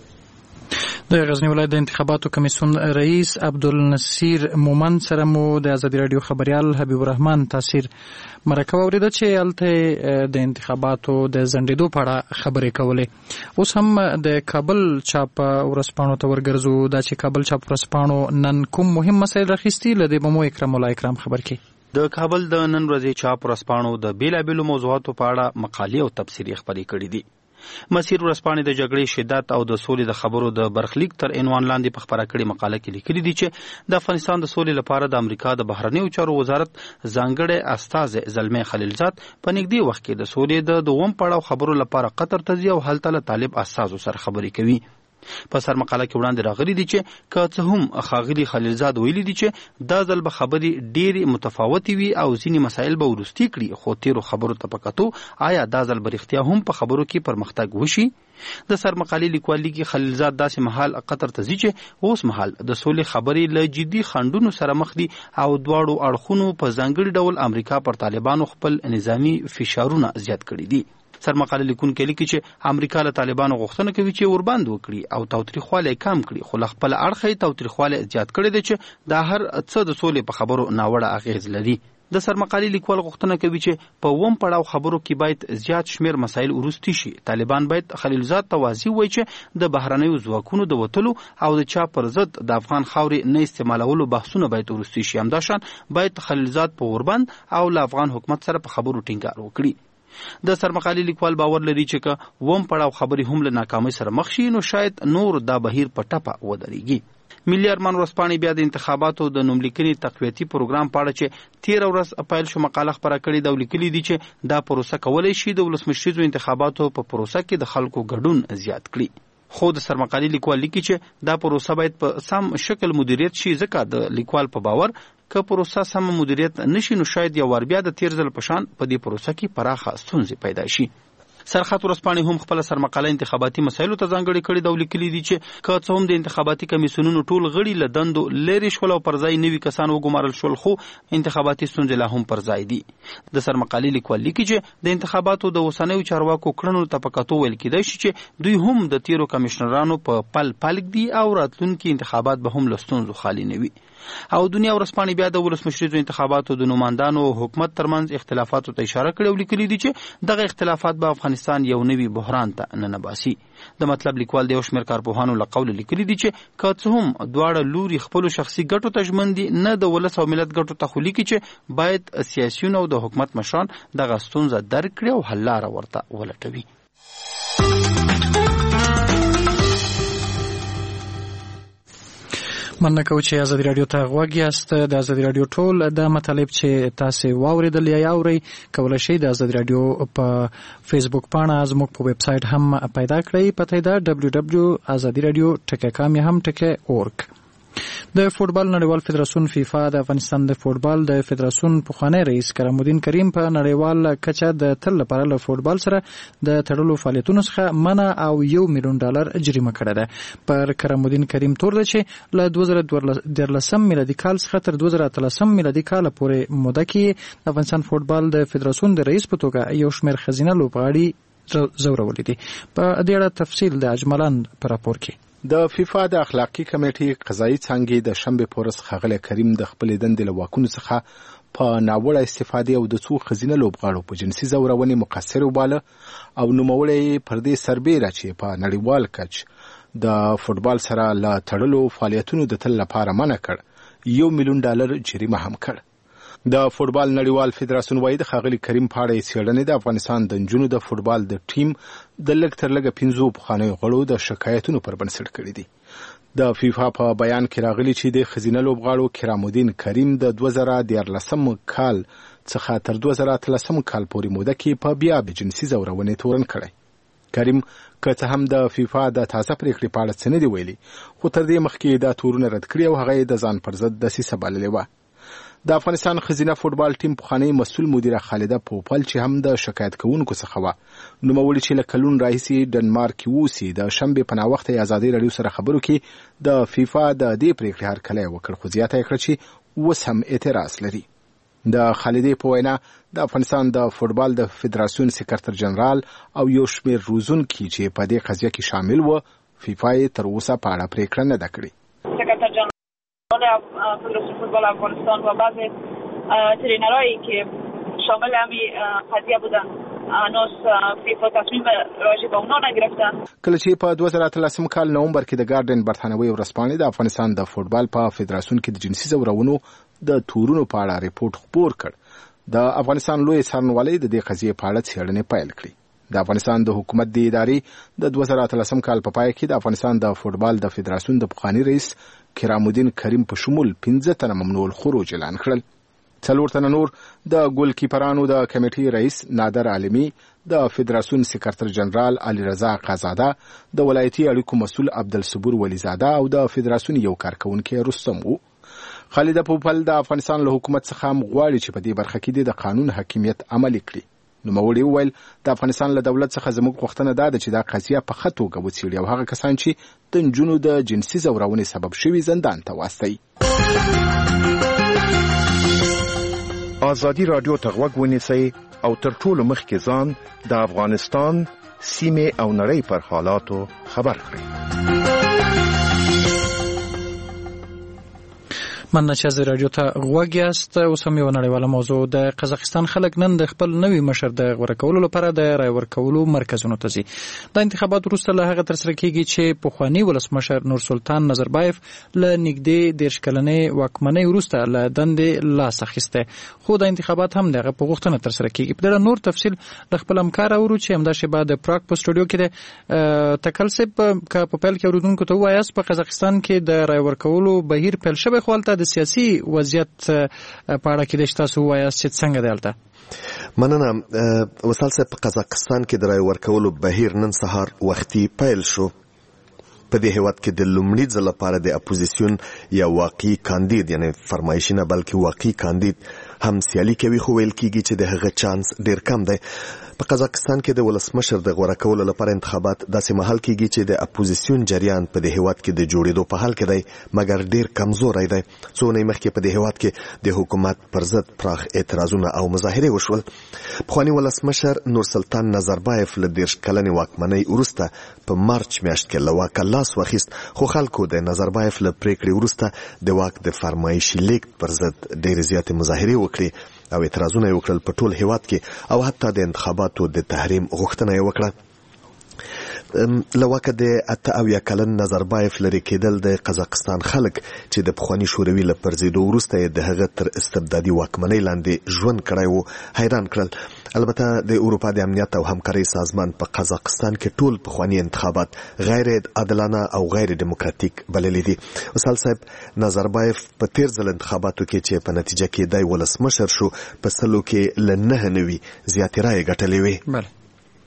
د غزنی ولایت د انتخاباتو کمیسیون رئیس عبدالنصیر مومن سره مو د ازادي رادیو خبريال حبیب الرحمن تاثیر مرکه اوریده چې الته د انتخاباتو د زندیدو په اړه خبرې کولې. اوس هم د کابل چاپ ورسپانو ته ورګرځو دا چې کابل چاپ ورسپانو نن کوم مهم مسایل راخستي لدی بمو اکرام الله اکرام خبر کی. د کابل د نن ورځې چاپ ورسپانو د بیلابیلو موضوعاتو په اړه مقالې او تبصرې خبرې کړې دي. مسیر ورسپانې د جګړې شدت او د سولې د خبرو د برخلیک تر عنوان لاندې په خبره کړې مقاله کې لیکلي دي چې د افغانستان د سولې لپاره د امریکا د بهرنیو چارو وزارت ځانګړی استازی زلمی خلیلزاد په نږدې وخت کې د سولې د دوم پړاو خبرو لپاره قطر ته ځي او هلته له طالب استازو سره خبرې کوي. په سر مقاله کې وړاندې راغلي دي چې که څه هم ښاغلي خلیلزاد ویلي دي چې دا ځل به خبرې ډېرې متفاوتې وي او ځینې مسایل به وروستي کړي، خو تیرو خبرو ته په کتو آیا دا ځل به رښتیا هم په خبرو کې پرمختګ وشي؟ د سر مقالې لیکوال لیکي خلیلزاد داسې مهال قطر ته ځي چې اوس مهال د سولې خبرې له جدي خنډونو سره مخ دي او دواړو اړخونو په ځانګړي ډول امریکا پر طالبانو خپل نظامی فشارونه زیات کړي دي. سر مقاله لیکونکي لیکي چې امریکا له طالبانو غوښتنه کوي چې ورباندې وکړي او تاوتریخوالی کم کړي، خو له خپل اړخه تاوتریخوالی زیات کړی دی چې دا هر څه د سولې په خبرو ناوړه اغیز لري. د سرمقالي لیکوال غوښتنه کوي چې په ووم پړاو خبرو کې باید زیات شمیر مسایل وروستي شي. طالبان باید خلیلزاد ته واضح وایي چې د بهرنیو ځواکونو د وتلو او د چا پر ضد د افغان خاورې نه استعمالولو بحثونه باید وروستي شي. همداشان باید خلیلزاد په وربند او له افغان حکومت سره په خبرو ټینګار وکړي. د سرمقالي لیکوال باور لري چې که ووم پړاو خبرې هم له ناکامۍ سره مخ شي نو شاید نور دا بهیر په ټپه ودرېږي. ملي ارمان ورځپاڼې بیا د انتخاباتو د نوملیکنې تقویتي پروګرام په اړه چې تېره ورځ پیل شو مقاله خپره کړې ده او لیکلي دي چې دا پروسه کولی شي د ولسمشریزو انتخاباتو په پروسه کې د خلکو ګډون زیات کړي. خو د سرمقالي لیکوال لیکي چې دا پروسه باید په سم شکل مدیریت شي، ځکه د لیکوال په باور که پروسه سم مدیریت نشي نو شاید یو وار بیا د تیر ځل په شان په دې پروسه کې پراخه ستونزې پیدا شي. سرخط ورځپاڼې هم خپل سرمقاله انتخاباتي مسایلو ته ځانګړې کړې ده او لیکلي دي چې که څه هم د انتخاباتي کمیسیونونو ټول غړي له دندو لرې شول او پر ځای نوي کسان وګمارل شول، خو انتخاباتي ستونزې لا هم پر ځای دي. د سرمقالې لیکوال لیکي چې د انتخاباتو د اوسنیو چارواکو کړنو ته په کتو ویل کېدای شي چې دوی هم د تیرو کمشنرانو په پل پلک دي او راتلونکي انتخابات به هم له ستونزو خالي نه وي. او دنیا ورځپاڼې بیا د ولسمشریزو انتخاباتو د نوماندانو او حکومت ترمنځ اختلافاتو ته اشاره کړې او لیکلي دي چې دغه اختلافات به افغانستان یو نوي بحران ته ننباسي. د مطلب لیکوال د یو شمېر کارپوهانو له قوله لیکلي دي چې که څه هم دواړه لوري خپلو شخصي ګټو ته ژمن دي، نه د ولس او ملت ګټو ته، خو لیکي چې باید سیاسیون او د حکومت مشران دغه ستونزه درک کړي او حل لاره ورته ولټوي. مننه کوم چې ازادي رادیو ته غوږ یاست. د ازادي رادیو ټول د مطالب چې تاسو واوریدل یا اورئ کولای شئ د ازادي رادیو په فیسبوک پاڼه زموږ په ویب سټ هم پیدا کړئ. پته ده دبلیو دبلیو ډاټ ازادي رادیو ټکی کام یا هم ټکی اورګ. د فوټبال نړیوال فدراسیون فیفا د افغانستان د فوټبال د فدراسیون پخوانی رئیس کرم الدین کریم په نړیوال کچه د تل لپاره له فوټبال سره د تړلو فعالیتونو څخه منع او یو میلیون ډالر جریمه کړې ده. پر کرم الدین کریم تور ده چې له دوه زره دیارلسم میلادي کال څخه تر دوه زره اتلسم میلادي کال پورې موده کې د افغانستان فوټبال د فدراسیون د رئیس په توګه یو شمېر خزینه لوبغاړي زورولي دي. په دې اړه تفصیل د اجملان په راپور کې. د فیفا د اخلاقی کمیټې قضایي څانګې د شنبه پورس خغله کریم د خپل دندې له واکونو څخه په ناوړه استفادې او د څو ښځینه لوبغاړو په جنسي ځورونې مقصر وباله او نوموړی پر دې سربیره چې په نړیوال کچ د فوټبال سره له تړلو فعالیتونو د تل لپاره منع کړ یو میلیون ډالر جریمه هم کړ. د فوټبال نړیوال فدراسیون وايي د ښاغلي کریم په اړه یې څېړنې د افغانستان د نجونو د فوټبال د ټیم د لږ تر لږه پنځو پخوانیو غړو د شکایتونو پر بنسټ کړي دي. د فیفا په بیان کې راغلي چې د ښځینه لوبغاړو کرام الدین کریم د دوه زره دیارلسم کال څخه تر دوه زره اتلسم کال پورې موده کې په بیا د جنسي ځورونې تورن کړی. کریم که څه هم د فیفا د تازه پریکړې په اړه څه نه دي ویلي خو تر دې مخکې دا تورونه رد کړي او هغه یې د ځان پر ضد دسیسه بللې وه. د افغانستان ښځینه فوټبال ټیم پخوانۍ مسؤل مدیره خالده پوپل چې هم د شکایت کوونکو څخه وه نوموړي چې له کلونو راهیسې ډنمارک کې اوسي د شنبې په ناوخته یې ازادۍ راډیو سره خبرو کې د فیفا د دې پریکړې هرکلی وکړ خو زیاته یې کړه چې اوس هم اعتراض لري. د خالدې په وینا د افغانستان د فوټبال د فدراسیون سکرتر جنرال او یو شمېر روزونکي چې په دې قضیه کې شامل وو فیفا یې تر اوسه په اړه پریکړه نه ده کړې. فدراسیون فوتبال افغانستان و بعض ترینرهایی که شامل همین قضیه بودن هنوز فیفا تصمیم راجع به اونا نگرفتن. کله چې په دوه زره اتلسم کال نومبر کې د ګارډین برتانوي ورځپاڼې د افغانستان د فوټبال په فدراسیون کې د جنسي ځورونو د تورونو په اړه ریپورت خپور کړ د افغانستان لوی څارنوالۍ د دې قضیې په اړه څېړنې پیل کړې. د افغانستان د حکومت د ادارې د دوه زره اتلسم کال په پای کې د افغانستان د فوټبال د فدراسیون د پخواني رئیس کرام الدین کریم په شمول پنځه تنه ممنوع الخروج اعلان کړل. څلور تنه نور د ګول کیپرانو د کمیټې رئیس نادر عالمي، د فدراسیون سکرتر جنرال علي رضا قزاده، د ولایتي اړیکو مسؤل عبدالصبور ولیزاده او د فدراسیون یو کارکونکي رستم وو. خالد پوپل د افغانستان له حکومت څخه هم غواړي چې په دې برخه کې د قانون حاکمیت عملي کړي. نوموړي وویل د افغانستان له دولت څخه زموږ غوښتنه دا ده چې دا قضیه په ښه توګه وڅېړي او هغه کسان چې د نجونو د جنسي ځورونې سبب شوي زندان ته واستوي. ازادي راډیو ته غوږ ونیسئ او تر ټولو مخکې ځان د افغانستان سیمې او نړۍ پر حالاتو خبر کړئ. مننه چې از رادیو ته غوږ یاست. اوس هم یو نړیواله موضوع. د قزاقستان خلک نن د خپل نوي مشر د غوره کولو لپاره د رای ورکولو مرکزونو ته ځي. د انتخابات وروسته له هغه ترسره کیږي چې پخواني ولسمشر نورسلطان نظربایف له نږدې دېرش کلنې واکمنۍ وروسته له دندې لاس اخیستی، خو د انتخابات هم دغه په غوښتنه ترسره کیږي. په دې نور تفصیل د خپل همکار اورو چې همدا شیبه د پراګ په سټوډیو کې د تکل صاحب که په پیل کې اورېدونکو ته ووایاست په قزاقستان کې د رای ورکولو بهیر پیل شوی، خو هلته د سیاسي وضعیت په اړه کې د تاسو وایاست چې څنګه دی هلته؟ مننه. وصال صاحب، په قزاقستان کې د رای ورکولو بهیر نن سهار وختي پیل شو. په دې هیواد کې د لومړي ځل لپاره د اپوزیسیون یا واقعي کاندید، یعنی فرمایشي نه بلکې واقعي کاندید هم سیالي کوي، خو ویل کېږي چې د هغه چانس ډیر کم دی. په قزاقستان کې د ولسمشر د غوره کولو لپاره انتخابات داسې مهال کېږي چې د اپوزیسیون جریان په دې هیواد کې د جوړېدو په حال کې دی، مګر ډیر کمزوری دی. څو اونۍ مخکې په دې هیواد کې د حکومت پر ضد پراخ اعتراضونه او مظاهرې وشول. پخواني ولسمشر نورسلطان نظربایف له دېرش کلنې واکمنۍ وروسته په مارچ میاشت کې له واکه لاس واخیست، خو خلکو د نظربایف له پریکړې وروسته د واک د فرمایشي لیږد پر ضد ډېرې زیاتې مظاهرې وکړې او اعتراضونه یې وکړل په ټول هیواد کې، او حتی د انتخاباتو د تحریم غوښتنه یې وکړه. له واکه د اته اویا کلن نظربایف لرې کېدل د قزاقستان خلک چې د پخواني شوروي له پرځېدو وروسته یې د هغه تر استبدادي واکمنۍ لاندې ژوند کړی و حیران کړل. البته د اروپا د امنیت او همکارۍ سازمان په قزاقستان کې ټول پخواني انتخابات غیر عادلانه او غیر دیموکراتیک بللي دي. وصال صاحب، نظربایف په تیر ځل انتخاباتو کې چې په نتیجه کې دی ولسمشر شو، په سلو کې له نهه نوي زیاتې رایې ګټلې وې. بله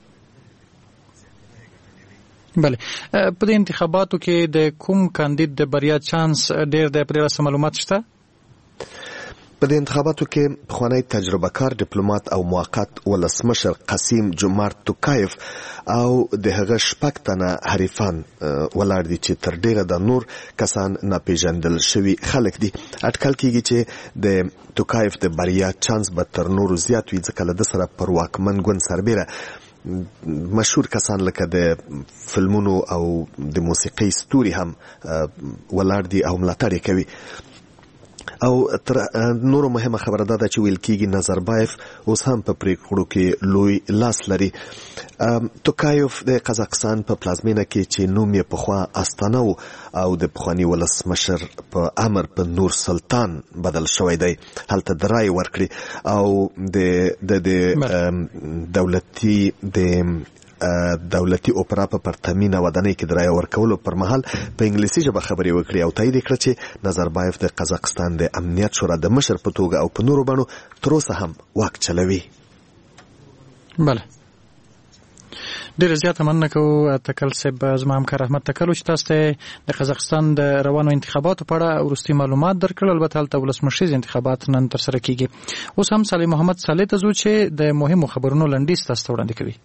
بله په دې انتخاباتو کې د کوم کاندید د بریا چانس ډیر دی؟ په دې معلومات شته؟ په دې انتخاباتو کې پخوانی تجربه کار ډیپلوماټ او موقت ولسمشر قاسم جومارت توکایف او د هغه شپږ تنه حریفان ولاړ دي چې تر ډیره د نور کسان ناپېژندل شوي خلک دي. اټکل کېږي چې د توکایف د بریا چانس به تر نورو زیات وي، ځکه له ده سره پر واکمن ګوند سربیره مشهور کسان لکه د فلمونو او د موسیقۍ ستوري هم ولاړ دي او ملاتړ یې کوي. او تر نورو مهمه خبره ده چې ویل کېږي نظربایف اوس هم په پریکړو کې لوی لاس لري. توکایوف د قزاقستان په پلازمینه کې چې نوم یې پخوا استانه او د پخواني ولسمشر په امر په نور سلطان بدل شوی دی هلته د رای ورکړي او د د دولتي د دولتي اپرا په پرتمینه ودانۍ کې د رای ورکولو پر مهال په انګلیسي ژبه خبرې وکړي او تایید کړ چې نظربایف د قزاقستان د امنیت شورا د مشر په توګه او په نورو بڼو تر اوسه هم واک چلوي. بله ډېر زیاته مننه کوو تکل صاحب. زما همکار احمد تکلو چې تاسو ته د قزاقستان د روانو انتخاباتو په اړه وروستي معلومات درکړل. البته هلته ولسمشریز انتخابات نن ترسره کیږي. اوس هم صالح محمد صالح ته ځو چې د مهمو خبرونو لنډیز تاسو ته وړاندې کوي.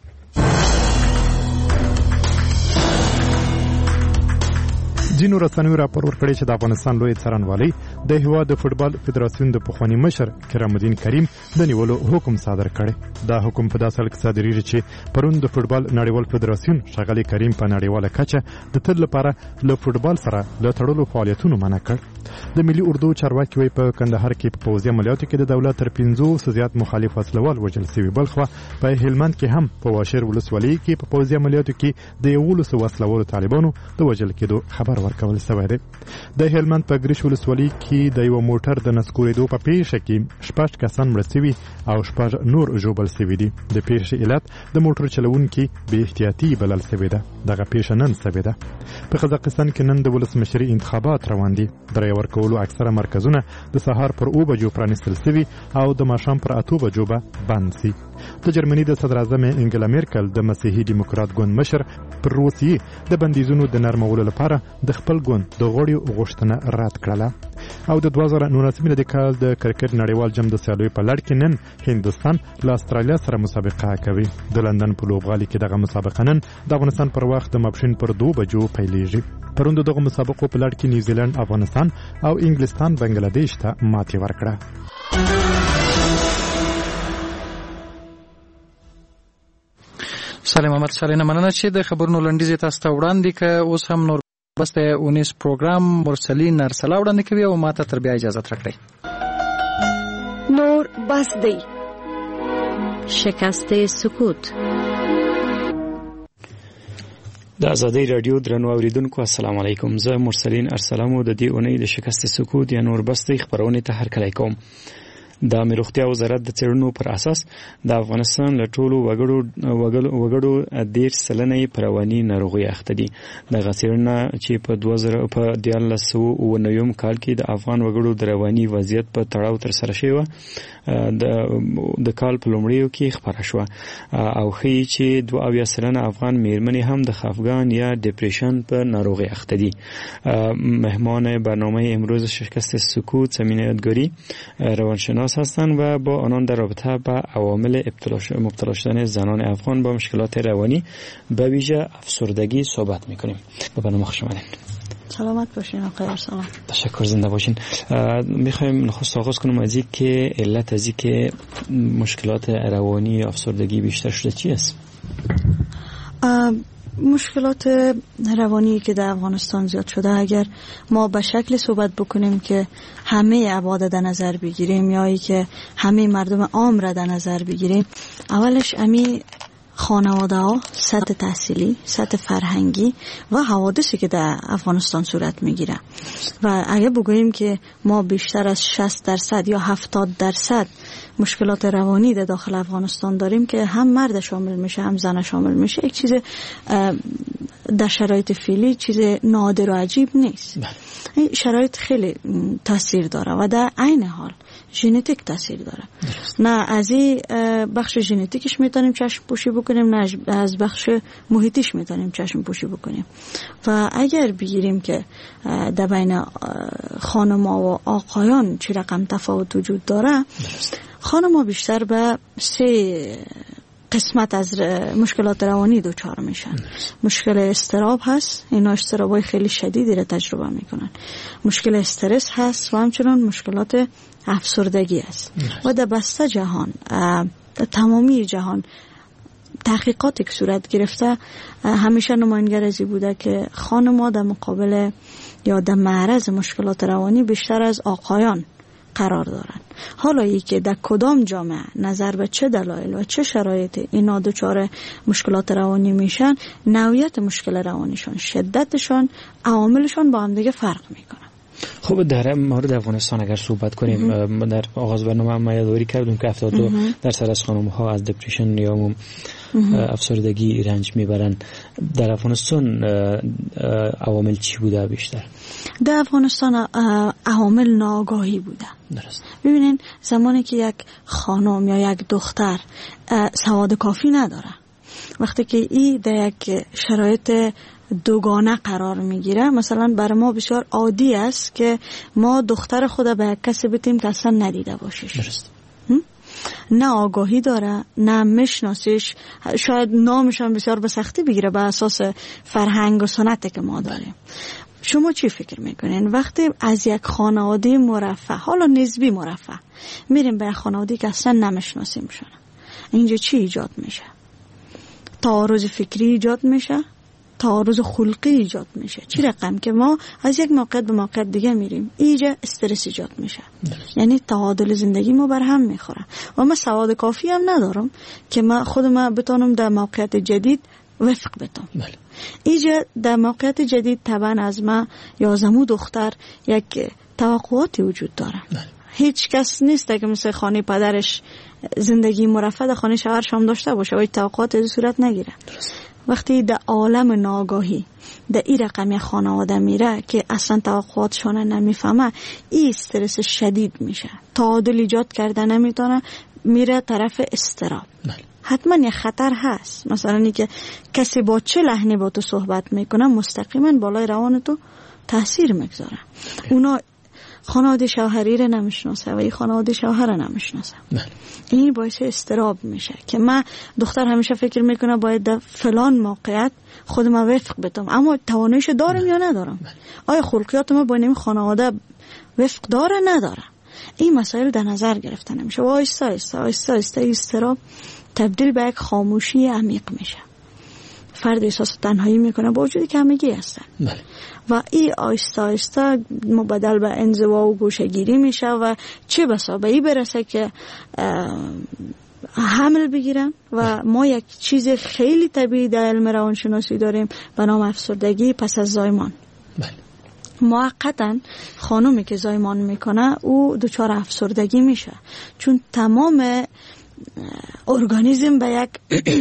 ځینو رسنیو راپور ورکړی چې د افغانستان لوی څارنوالۍ د هیواد د فوټبال فدراسیون د پخوانی مشر کرام الدین کریم د نیولو حکم صادر کړی. دا حکم په داسې حال کې صادریږي چې پرون د فوټبال نړیوال فدراسیون ښاغلي کریم په نړیواله کچه د تل لپاره له فوټبال سره له تړلو فعالیتونو منع کړ. د ملي اردو چارواکي وایي په کندهار کې په پوځي عملیاتو کې د دولت تر پنځوس زیات مخالف وسلوال وژل شوي. بلخوا په هلمند کې هم په واشر ولسوالۍ کې په پوځي عملیاتو کې د یولسو وسلوالو طالبانو د وژل کېدو خبر ورکول شوی دی. د هلمند په ګریش ولسوالۍ کې د یو موټر د نسکورېدو په پیښه کې شپږ کسان مړه شوي او شپږ نور ژوبل شوي دي. د پیښې علت د موټر چلوونکي بې احتیاطي بلل شوې ده. دغه پیښه نن شوې ده. په قزاقستان کې نن د ولسمشري انتخابات روان دي. د رای ورکولو اکثره مرکزونه د سهار پر اوه بجو پرانیستل شوي او د ماښام پر اتو بجو به بند شي. د جرمني د صدر اعظم انګلا میرکل د مسیحي دیموکرات ګوند مشر پر روسیې د بندیزونو د نرمولو لپاره د خپل ګوند د غړیو غوښتنه رد کړله. او د دوه زره نولس میلادي کال د کرکټ نړیوال جام د سیالیو په لړ کې نن هندوستان له استرالیا سره مسابقه کوي. د لندن په لوبغالي کې دغه مسابقه نن د افغانستان پر وخت د ماپښین پر دوه بجو پیلېږي. پرون دغه مسابقو په لړ کې نیوزیلند افغانستان او انګلستان بنگلاديش ته ماتې ورکړه. سلام محمد صالح، مننه چې د خبرونو لنډیز تاسو ته وړاندې ک. اوس هم نور بس د اونیس پروګرام مرسلین ارسلا وړاندې کوي او ماته تر بیا اجازه راکړئ. نور بس دی شکست سکوت. د ازادي رادیو درنو اوریدونکو السلام علیکم. زه مرسلین ارسلا مو د دې اونۍ د شکست سکوت یا نور بس دی خبرونه ته هرکلی کوم. د امیر روغتیا وزارت د څېړنو پر اساس د افغانستان له ټولو وګړو وګړو ډېر سلنه په رواني ناروغۍ اخته دي. دغه څېړنه چې په دوه زره په دیارلس سوه اووه نویم کال کې د افغان وګړو د رواني وضعیت په تړاو ترسره شوه د د کال په لومړیو کې خبره شوه او ښیي چې دوه اویا سلنه افغان میرمنې هم د خفګان یا دپریشن په ناروغۍ اخته دي. مهمان برنامه امروز شکست سکوت سمینه یادگاری روانشناس هستند و با آنان در رابطه با عوامل مبتلا شدن زنان افغان با مشکلات روانی به ویژه افسردگی صحبت میکنیم. به برنامه خوش آمدید. سلامت باشین آقای ارسلان. تشکر، زنده باشین. میخوایم نخست آغاز کنم از این که علت از این که مشکلات روانی یا افسردگی بیشتر شده چی است؟ مشکلات روانی که در افغانستان زیاد شده، اگر ما به شکل صحبت بکنیم که همه ابعاد در نظر بگیریم یا ای که همه مردم عام را در نظر بگیریم، اولش امی خانواده ها، سطح تحصیلی، سطح فرهنگی و حوادثی که در افغانستان صورت میگیره و اگر بگوییم که ما بیشتر از شصت درصد یا هفتاد درصد مشکلات روانی در داخل افغانستان داریم که هم مرد شامل میشه هم زن شامل میشه، یک چیز در شرایط فعلی چیز نادر و عجیب نیست. این شرایط خیلی تاثیر داره و در عین حال ژنتیک تاثیر داره. نه از این بخش ژنتیکش میتونیم چشم پوشی بکنیم، نه از بخش محیطیش میتونیم چشم پوشی بکنیم. و اگر بگیریم که در بین خانم‌ها و آقایان چه رقم تفاوت وجود داره، خانم‌ها بیشتر به سه قسمت از مشکلات روانی دوچار میشن. مشکل استراب هست، اینا استرابای خیلی شدیدی را تجربه میکنن. مشکل استرس هست و همچنان مشکلات افسردگی است. و در بسته جهان، در تمامی جهان تحقیقاتی که صورت گرفته همیشه نمایانگر از این بوده که خانم‌ها در مقابل یا در معرض مشکلات روانی بیشتر از آقایان قرار دارن. حالا ای که در کدام جامعه نظر به چه دلایل و چه شرایط اینا دچار مشکلات روانی میشن، نوعیت مشکل روانیشون، شدتشون، عواملشون با هم دیگه فرق میکنه. خب در مورد افغانستان اگر صحبت کنیم، در آغاز برنامه ما یادآوری کردیم که هفتاد و دو درصد از خانم ها از دپرشن یا افسردگی رنج میبرن. در افغانستان عوامل چی بوده بیشتر؟ در افغانستان عوامل ناآگاهی بوده. درست. ببینین زمانی که یک خانم یا یک دختر سواد کافی نداره، وقتی که ای در یک شرایط دوگانه قرار میگیره، مثلا برای ما بسیار عادی است که ما دختر خود به یک کسی بتیم که اصلا ندیده باشیش. درست. نه آگاهی داره، نه میشناسیش، شاید نامشان بسیار به سختی بگیره به اساس فرهنگ و سنتی که ما داریم. شما چی فکر میکنین وقتی از یک خانواده مرفه، حالا نسبی مرفه، میریم به خانواده که اصلا نمیشناسیم شونه، اینجا چی ایجاد میشه؟ تعارض فکری ایجاد میشه، تعارض خلقی ایجاد میشه. چی رقم که ما از یک موقع به موقع دیگه میریم، اینجا استرس ایجاد میشه. یعنی تعادل زندگی ما بر هم میخوره و من سواد کافی هم ندارم که من خودم بتونم در موقعیت جدید وفق بتم. اینجا در موقعیت جدید طبعا از من یا زمو دختر یک توقعاتی وجود داره. هیچ کس نیست که مثل خانه پدرش زندگی مرفه در خانه شوهرش هم داشته باشه و این توقعات از صورت نگیره. وقتی در عالم ناگاهی در این رقمی خانواده میره که اصلا توقعاتشون نمیفهمه، این استرس شدید میشه، تعادل ایجاد کرده نمیتونه، میره طرف استراب. حتما یه خطر هست. مثلا این که کسی با چه لحنی با تو صحبت میکنه مستقیما بالای روان تو تاثیر میگذاره. اونا خانواده شوهری رو نمیشناسه و این خانواده شوهر رو نمیشناسه. این باعث استراب میشه که من دختر همیشه فکر میکنه باید در فلان موقعیت خودم وفق بتم، اما تواناییش دارم یا ندارم؟ آیا خلقیات ما با این خانواده وفق داره نداره؟ این مسائل در نظر گرفته نمیشه و آیسته آیسته آیسته آیسته استراب تبدیل به یک خاموشی عمیق میشه. فرد احساس تنهایی میکنه با وجودی که همگی هستن. بله. و این آیسته آیسته مبدل به انزوا و گوشه‌گیری میشه و چه بسا به این برسه که حمل بگیرن و ما یک چیز خیلی طبیعی در علم روانشناسی داریم به نام افسردگی پس از زایمان. بله. موقتا خانومی که زایمان میکنه او دچار افسردگی میشه، چون تمام ارگانیسم به یک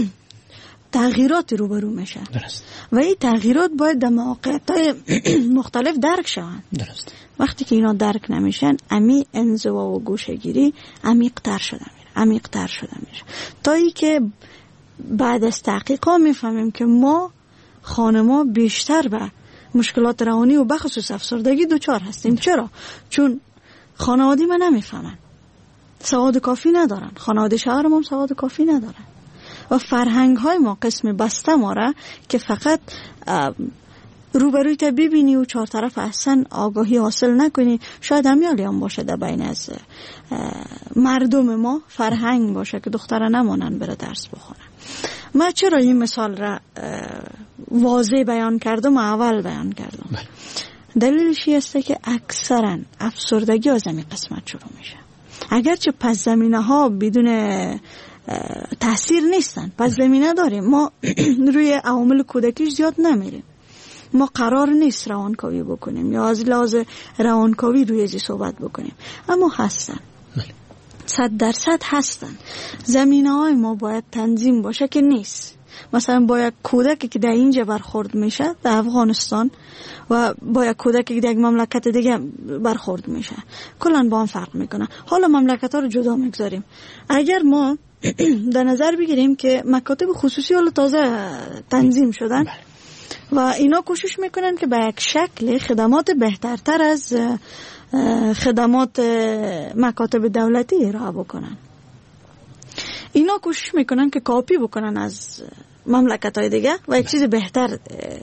تغییرات روبرو میشه. درست. و این تغییرات باید در مواقع‌های مختلف درک شوند. درست. وقتی که اینا درک نمیشن، امی انزوا و گوشه‌گیری عمیق تر شده میره، عمیق تر شده میشه، تا ای که بعد از تحقیقات میفهمیم که ما خانما بیشتر به مشکلات روانی و بخصوص افسردگی دچار هستیم. چرا؟ چون خانواده ما نمیفهمن، سواد کافی ندارن، خانواده شوهرم هم سواد کافی ندارن و فرهنگ های ما قسم بسته ماره که فقط روبروی تا ببینی و چهار طرف اصلا آگاهی حاصل نکنی. شاید همیالی هم باشه در بین از مردم ما فرهنگ باشه که دختره نمانن بره درس بخونه. من چرا این مثال را واضح بیان کردم و اول بیان کردم؟ دلیلش است که اکثرا افسردگی از همین قسمت شروع میشه، اگرچه پس زمینه ها بدون تاثیر نیستن. پس زمینه داریم، ما روی عوامل کودکیش زیاد نمیریم، ما قرار نیست روانکاوی بکنیم یا از لحاظ روانکاوی روی ازی صحبت بکنیم، اما هستن، صد درصد هستن. زمینه های ما باید تنظیم باشه که نیست. مثلا با یک کودکی که در اینجا برخورد میشه در افغانستان و با یک کودکی که در یک مملکت دیگه برخورد میشه کلن با هم فرق میکنه. حالا مملکت ها رو جدا میگذاریم. اگر ما در نظر بگیریم که مکاتب خصوصی حالا تازه تنظیم شدن و اینا کوشش میکنن که به یک شکل خدمات بهترتر از خدمات مکاتب دولتی ارائه بکنن، اینا کوشش میکنن که کاپی بکنن از مملکت های دیگه و یک چیز بهتر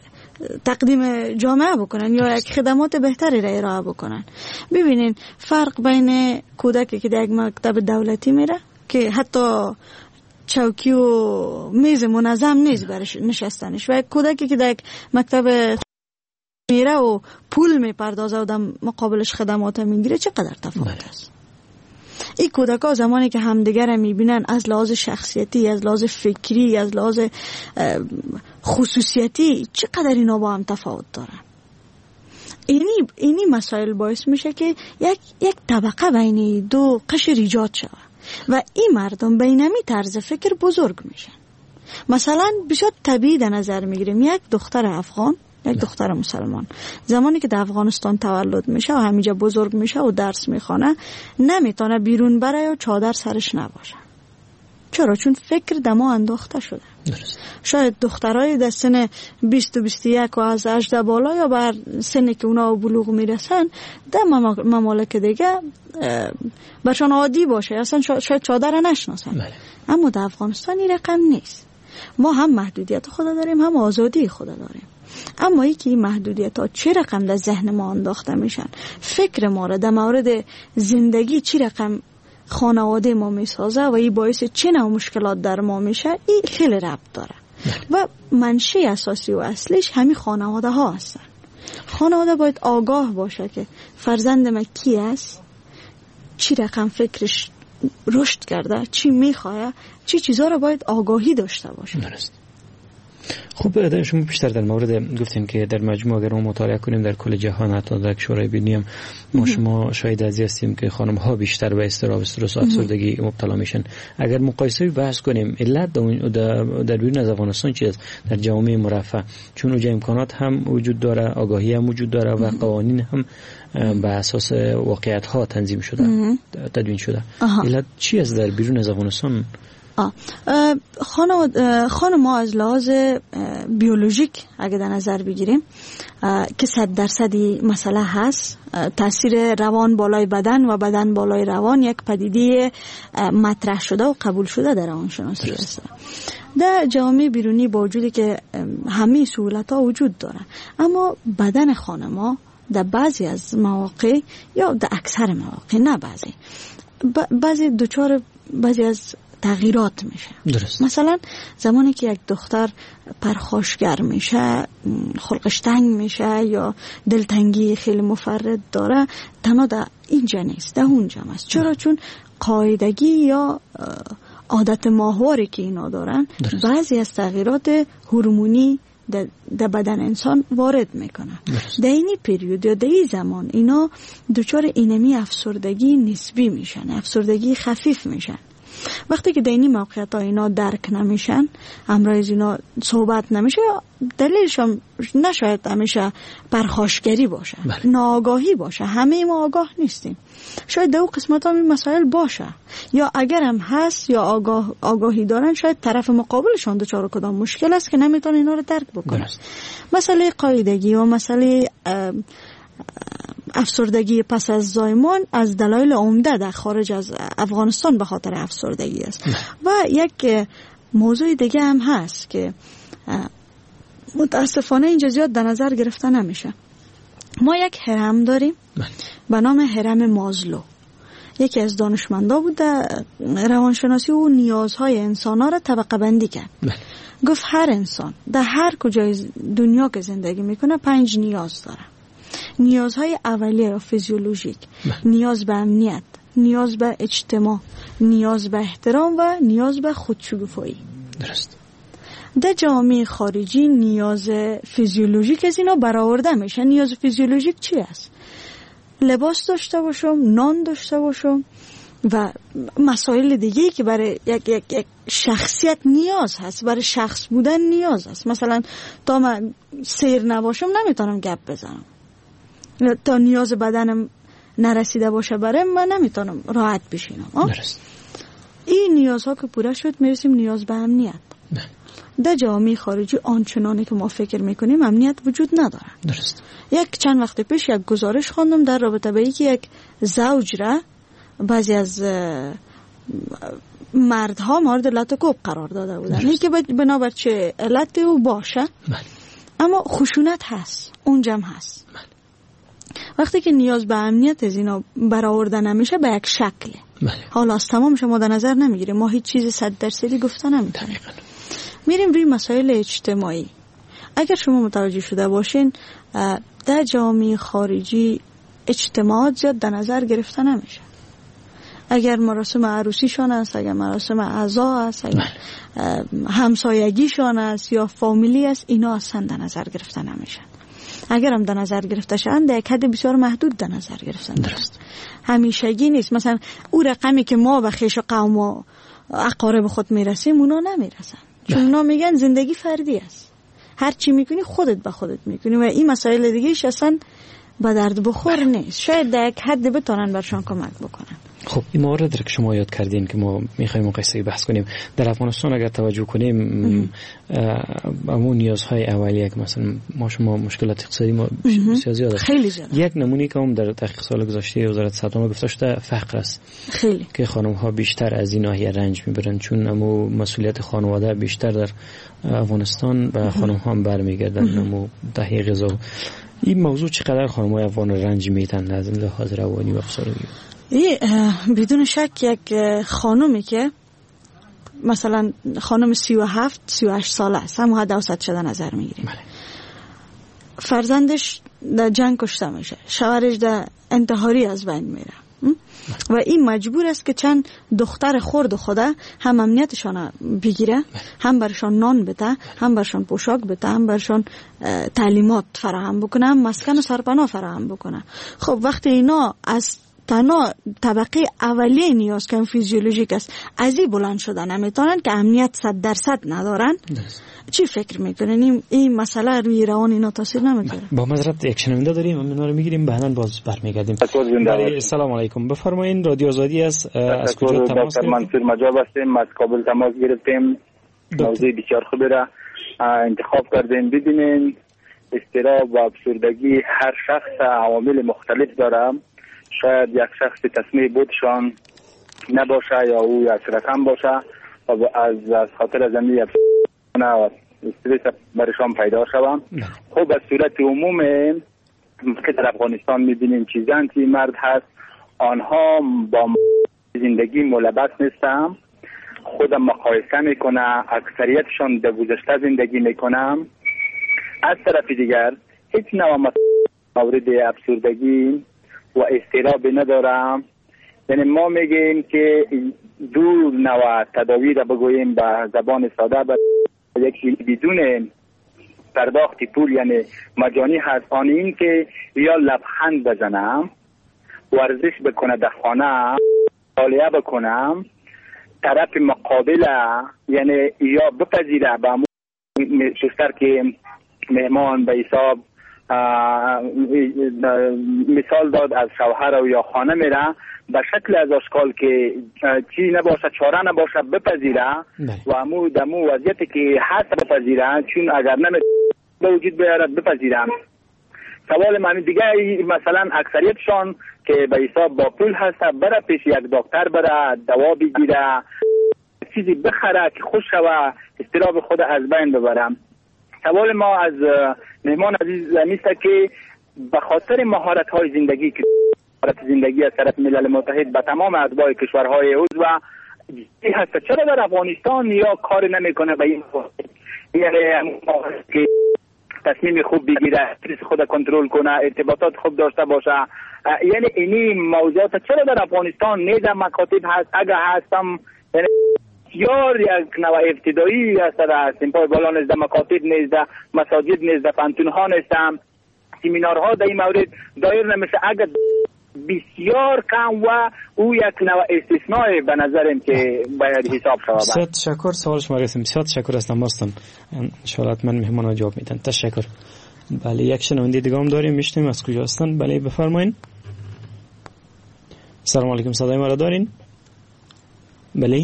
تقدیم جامعه بکنن یا یک خدمات بهتری را ارائه بکنن. ببینین فرق بین کودکی که در یک مکتب دولتی میره که حتی چوکی و میز منظم نیست برش نشستنش و یک کودکی که در یک مکتب میره و پول میپردازه و در مقابلش خدمات میگیره، چقدر تفاوت است؟ این کودک‌ها زمانی که همدیگر را میبینن از لحاظ شخصیتی، از لحاظ فکری، از لحاظ خصوصیتی چقدر اینا با هم تفاوت دارن. اینی اینی مسائل باعث میشه که یک یک طبقه بین دو قشر ایجاد شود و این مردم بینمی طرز فکر بزرگ میشن. مثلا بسیار طبیعی در نظر میگیریم یک دختر افغان، یک دختر مسلمان زمانی که در افغانستان تولد میشه و همینجا بزرگ میشه و درس میخوانه نمیتونه بیرون بره و چادر سرش نباشه. چرا؟ چون فکر دما انداخته شده. درست. شاید دخترای در سن بیست و بیست و یک و از هجده بالا یا بر سنی که اونا بلوغ میرسن در ممالک دیگه برشان عادی باشه، اصلا شاید چادر نشناسن. بله. اما در افغانستان این رقم نیست. ما هم محدودیت خدا داریم هم آزادی خدا داریم. اما ای که این محدودیت ها چه رقم در ذهن ما انداخته میشن، فکر ما را در مورد زندگی چه رقم خانواده ما میسازه و این باعث چه نوع مشکلات در ما میشه، این خیلی ربط داره و منشأ اساسی و اصلیش همین خانواده ها هستن. خانواده باید آگاه باشه که فرزند ما کی است، چی رقم فکرش رشد کرده، چی میخواه، چی چیزا رو باید آگاهی داشته باشه. درست. خب شما بیشتر در مورد گفتین که در مجموع اگر ما مطالعه کنیم در کل جهان حتی در شورای بینی هم ما شما شاید از هستیم که خانم ها بیشتر به اضطراب استرس و افسردگی مبتلا میشن. اگر مقایسه بحث کنیم علت در بیرون از افغانستان چیه؟ در جامعه مرفه، چون اونجا امکانات هم وجود داره، آگاهی هم وجود داره و قوانین هم به اساس واقعیت ها تنظیم شده، تدوین شده. علت چی است در بیرون از افغانستان؟ خانم ما از لحاظ بیولوژیک اگه در نظر بگیریم که صد درصدی مسئله هست، تاثیر روان بالای بدن و بدن بالای روان یک پدیده مطرح شده و قبول شده در روانشناسی است. در جامعه بیرونی با وجودی که همه سهولت ها وجود داره، اما بدن خانم ها در بعضی از مواقع یا در اکثر مواقع، نه بعضی بعضی دوچار بعضی از تغییرات میشه. درست. مثلا زمانی که یک دختر پرخاشگر میشه، خلقش تنگ میشه یا دلتنگی خیلی مفرط داره، تنها در اینجا نیست، در اونجا است. چرا؟ چون قاعدگی یا عادت ماهواری که اینا دارن درست. بعضی از تغییرات هورمونی در بدن انسان وارد میکنه. در این پیریود یا در این زمان اینا دچار اینمی افسردگی نسبی میشن، افسردگی خفیف میشن. وقتی که در این موقعیت ها اینا درک نمیشن، امروز اینا صحبت نمیشه، دلیلش هم نشاید همیشه پرخاشگری باشه، بله. ناآگاهی باشه. همه ما آگاه نیستیم، شاید دو قسمت هم این مسائل باشه، یا اگر هم هست یا آگاه آگاهی دارن، شاید طرف مقابلشان دچار کدام مشکل است که نمیتونه اینا رو درک بکنه. مسئله قاعدگی و مسئله افسردگی پس از زایمان از دلایل عمده در خارج از افغانستان به خاطر افسردگی است. و یک موضوع دیگه هم هست که متاسفانه اینجا زیاد در نظر گرفته نمیشه. ما یک هرم داریم به نام هرم مازلو. یکی از دانشمندا بود در روانشناسی و نیازهای انسان ها را طبقه بندی کرد. گفت هر انسان در هر کجای دنیا که زندگی میکنه پنج نیاز داره. نیازهای اولیه یا فیزیولوژیک، نیاز به امنیت، نیاز به اجتماع، نیاز به احترام و نیاز به خودشکوفایی. درست. در جامعه خارجی نیاز فیزیولوژیک از اینا برآورده میشه. نیاز فیزیولوژیک چی است؟ لباس داشته باشم، نان داشته باشم و مسائل دیگه‌ای که برای یک, یک, یک شخصیت نیاز هست، برای شخص بودن نیاز هست. مثلا تا من سیر نباشم نمیتونم گپ بزنم، تا نیاز بدنم نرسیده باشه برای من نمیتونم راحت بشینم. درست. این نیازها که پوره شد میرسیم نیاز به امنیت. نه. در جامعه خارجی آنچنانی که ما فکر میکنیم امنیت وجود نداره. درست. یک چند وقت پیش یک گزارش خواندم در رابطه به اینکه یک زوج را بعضی از مردها مورد لطکوب قرار داده بودن. این که بنابر چه علتی او باشه، بله. اما خشونت هست، اونجا هم هست. بله. وقتی که نیاز به امنیت از اینا برآورده نمیشه به یک شکله. بله. حالا از تمامش ما در نظر نمیگیریم، ما هیچ چیز صد درصدی گفته نمیتونیم. میریم روی مسائل اجتماعی. اگر شما متوجه شده باشین در جامعه خارجی اجتماعات زیاد در نظر گرفته نمیشه. اگر مراسم عروسیشان است، اگر مراسم عزا است، اگر همسایگیشان است یا فامیلی است، اینا اصلا در نظر گرفته نمیشن. اگر هم در نظر گرفته شدن در یک حد بسیار محدود در نظر گرفتن. درست. همیشگی نیست. مثلا او رقمی که ما به خویش و قوم و اقارب خود میرسیم اونا نمیرسن، چون اونا میگن زندگی فردی است، هر چی میکنی خودت به خودت میکنی و این مسائل دیگه اصلا به درد بخور نیست. شاید در یک حد بتونن برشان کمک بکنن. خب این مورد را که شما یاد کردین که ما میخوایم مقایسه بحث کنیم، در افغانستان اگر توجه کنیم همون نیازهای اولیه که مثلا ما شما مشکلات اقتصادی ما بسیار زیاد است. خیلی زیاد. یک نمونه که هم در تحقیق سال گذشته وزارت صحت گفته شده فقر است. خیلی. که خانم ها بیشتر از این ناحیه رنج میبرن، چون همو مسئولیت خانواده بیشتر در افغانستان به خانم ها هم برمیگردن، همو تهیه غذا. این موضوع چقدر خانم های افغان رنج میتن از لحاظ روانی و اقتصادی؟ این بدون شک یک خانومی که مثلا خانم سی و هفت سی و هشت ساله است، هم حد اوسط شده نظر میگیریم، فرزندش در جنگ کشته میشه، شوهرش در انتحاری از بین میره و این مجبور است که چند دختر خرد خدا هم امنیتشان بگیره، هم برشان نان بده، هم برشان پوشاک بده، هم برشان تعلیمات فراهم بکنه، هم مسکن و سرپناه فراهم بکنه. خب وقتی اینا از تنها طبقه اولیه نیاز که فیزیولوژیک است از این بلند شدن نمیتونن که امنیت صد درصد ندارن، چی فکر میکنن؟ این, این مسئله روی روان اینا تاثیر نمیذاره؟ با معذرت یک شنونده داریم، ما اینا رو میگیریم بعداً باز برمیگردیم. سلام علیکم، بفرمایید. رادیو آزادی است. از کجا تماس گرفتید؟ منصور مجاب هستیم، از کابل تماس گرفتیم. موضوع بسیار خوبی را انتخاب کردیم. ببینید اضطراب و افسردگی هر شخص عوامل مختلف داره. شاید یک شخص تصمیم بودشان نباشه یا او یک رقم باشه و از از خاطر زمینی افسردگی و استرس برشان پیدا شوم. خب از صورت عموم که در افغانستان میبینیم چیزان که مرد هست، آنها با زندگی ملبس نیستن، خودم مقایسه میکنه، اکثریتشان در گذشته زندگی میکنم. از طرف دیگر هیچ نوع مورد افسردگی و اضطراب ندارم. یعنی ما میگیم که دو نوع تداوی را بگوییم به زبان ساده، به یکی بدون پرداخت پول یعنی مجانی هست، آن این که یا لبخند بزنم، ورزش بکنه در خانه، مطالعه بکنم، طرف مقابل یعنی یا بپذیره به شستر که مهمان به حساب مثال داد از شوهر و یا خانه میره، به شکل از اشکال که چی نباشه چاره نباشه بپذیره و امو دمو وضعیتی که هست بپذیره، چون اگر نمی به وجود بیاره بپذیرم. سوال من دیگه مثلا اکثریتشان که به حساب با پول هست بره پیش یک دکتر، بره دوا بگیره، چیزی بخره که خوش شوه، اضطراب خود از بین ببرم. سوال ما از مهمان عزیز نیست که به خاطر مهارت های زندگی که مهارت زندگی از طرف ملل متحد به تمام اتباع کشورهای عضو هست، چرا در افغانستان یا کار نمیکنه به این یعنی که تصمیم خوب بگیره، استرس خود کنترل کنه، ارتباطات خوب داشته باشه؟ یعنی اینی موضوعات چرا در افغانستان نیز مکاتب هست؟ اگر هستم یعنی یا یک نوع ابتدایی است در سیمپای بالا نیست، مکاتب نیست، مساجد نیست، پانتونها نیست، سمینارها در این مورد دایر نمیشه. اگر بسیار کم و او یک نوع استثناء به نظرم که باید حساب شود. بسیار تشکر. سوال شما رسیم. بسیار تشکر از تماستان. ان شاء الله من مهمان جواب میدن. تشکر. بله یک شنونده دیگه هم داریم، میشنیم از کجا هستن؟ بله بفرمایید. سلام علیکم، صدای ما را دارین؟ بله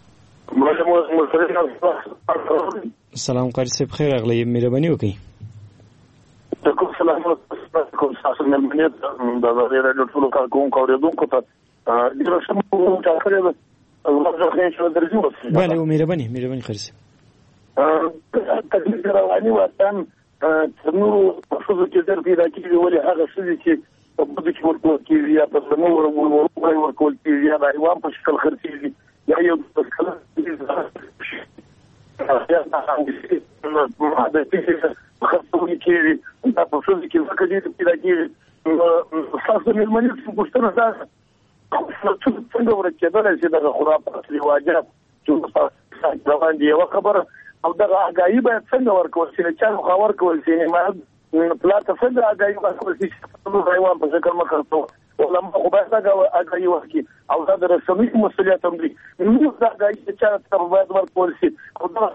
سلام قاری صاحب، خیر اغلی مهرباني وکړئ. کوم سلام کوم تاسو نه مننه د رادیو ټولو کارکونکو اوریدونکو ته ډیره ښه مو ټاکلې ده. ورځ خیر شو درځو. بله مهرباني مهرباني قاری صاحب. تکلیف رواني وطن نور خصوصي کې در پیدا کیږي، ولې هغه څه چې په بده کې ورکول کیږي یا په نور ورکول کیږي یا د حیوان په شکل خرڅیږي یا یو څه خاصه کې دا په څه کې ځکه چې پیدا کیږي. خاصه مېرمنې څه پوښتنه ده څنګه ورکېدل چې د خرافات رواجات چې روان دي. یو خبره او دغه آگاهی باید څنګه ورکول شي، چې خو ورکول شي نه پلا ته څنګه آگاهی ورکول شي چې روان په ځکه مخه ولما خو باید آگاهی ورکړي او دا د رسمي مسؤلیت هم دی. نو دا آگاهی چې څنګه باید ورکول شي او دا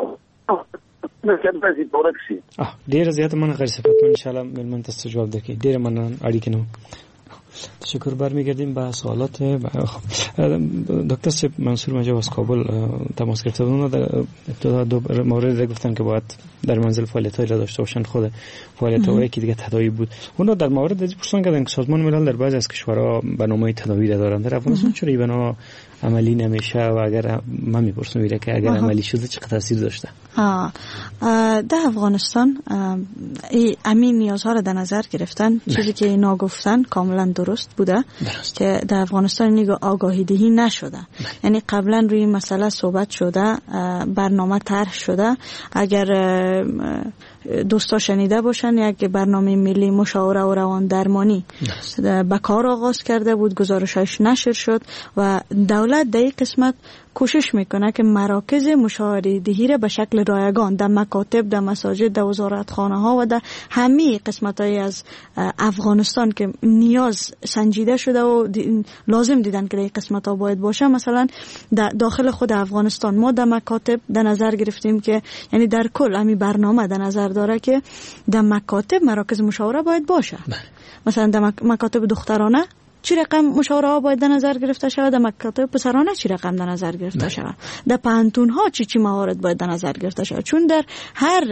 ډیر زیات من غیر صفات ان شاء الله ملمن تاسو جواب دکې ډیر من اړیکې نو تشکر برمیگردیم به سوالات. دکتر صاحب منصور مجا از کابل تماس گرفته بودن. در ابتدا دو مورد گفتن که باید در منزل فعالیت‌های را داشته باشند، خود فعالیت‌هایی که دیگه تداوی بود. اونا در مورد از پرسان کردن که سازمان ملل در بعضی از کشورها برنامه تداوی را دارند. در افغانستان چرا این برنامه عملی نمیشه و اگر من میپرسم میره که اگر عملی شده چه تاثیر داشته؟ آه. در افغانستان امین نیازها را در نظر گرفتن. چیزی که اینا گفتن کاملا درست بوده که در افغانستان نیگه آگاهی دهی نشده. یعنی قبلا روی مسئله صحبت شده، برنامه طرح شده. اگر دوستا شنیده باشن یک برنامه ملی مشاوره و روان درمانی به کار آغاز کرده بود، گزارشش نشر شد و دولت در این قسمت کوشش میکنه که مراکز مشاوره دهی را به شکل رایگان در مکاتب، در مساجد، در وزارتخانه ها و در همه قسمت های از افغانستان که نیاز سنجیده شده و لازم دیدن که در این قسمت ها باید باشه. مثلا در داخل خود افغانستان ما در مکاتب در نظر گرفتیم که یعنی در کل همین برنامه در نظر داره که در مکاتب مراکز مشاوره باید باشه. مثلا در مکاتب دخترانه چی رقم مشاوره ها باید در نظر گرفته شود، در مکاتب پسرانه چی رقم در نظر گرفته شود، در پانتون ها چی چی موارد باید در نظر گرفته شود، چون در هر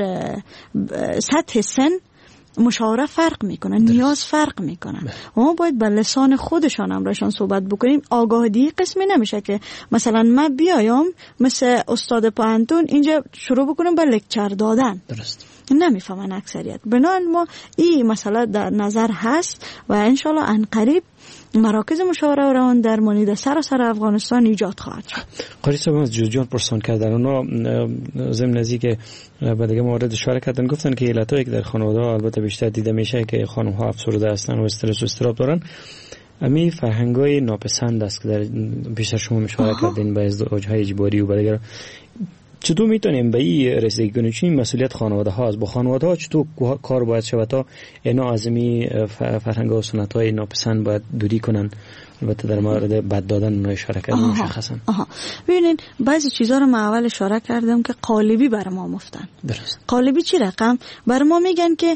سطح سن مشاوره فرق میکنه، نیاز فرق میکنه. ما باید به لسان خودشان امرشان صحبت بکنیم. آگاهی قسمی نمیشه که مثلا من بیایم مثل استاد پانتون اینجا شروع بکنم به لکچر دادن. درست. نمیفهمن اکثریت. بنابراین ما این مسئله در نظر هست و انشالله ان قریب مراکز مشاوره و روان درمانی در سراسر افغانستان ایجاد خواهد شد. قاری صاحب از جوجان پرسان کردن اونا ضمن ازی که به دیگه موارد اشاره کردن، گفتن که علتایی که در خانواده ها البته بیشتر دیده میشه که خانم ها افسرده هستن و استرس و اضطراب دارن، امی فرهنگای ناپسند است که در بیشتر شما اشاره کردین به ازدواج‌های اجباری و دیگه. چطور میتونیم به این رسیدگی کنیم؟ چون مسئولیت خانواده ها است. با خانواده ها چطور کار باید شود تا اینا از این فرهنگ و سنت های ناپسند باید دوری کنن؟ البته در مورد بد دادن اونا اشاره کردم مشخصا. آها. ببینین بعضی چیزا رو من اول اشاره کردم که قالبی بر ما مفتن. درست. قالبی چی رقم؟ بر ما میگن که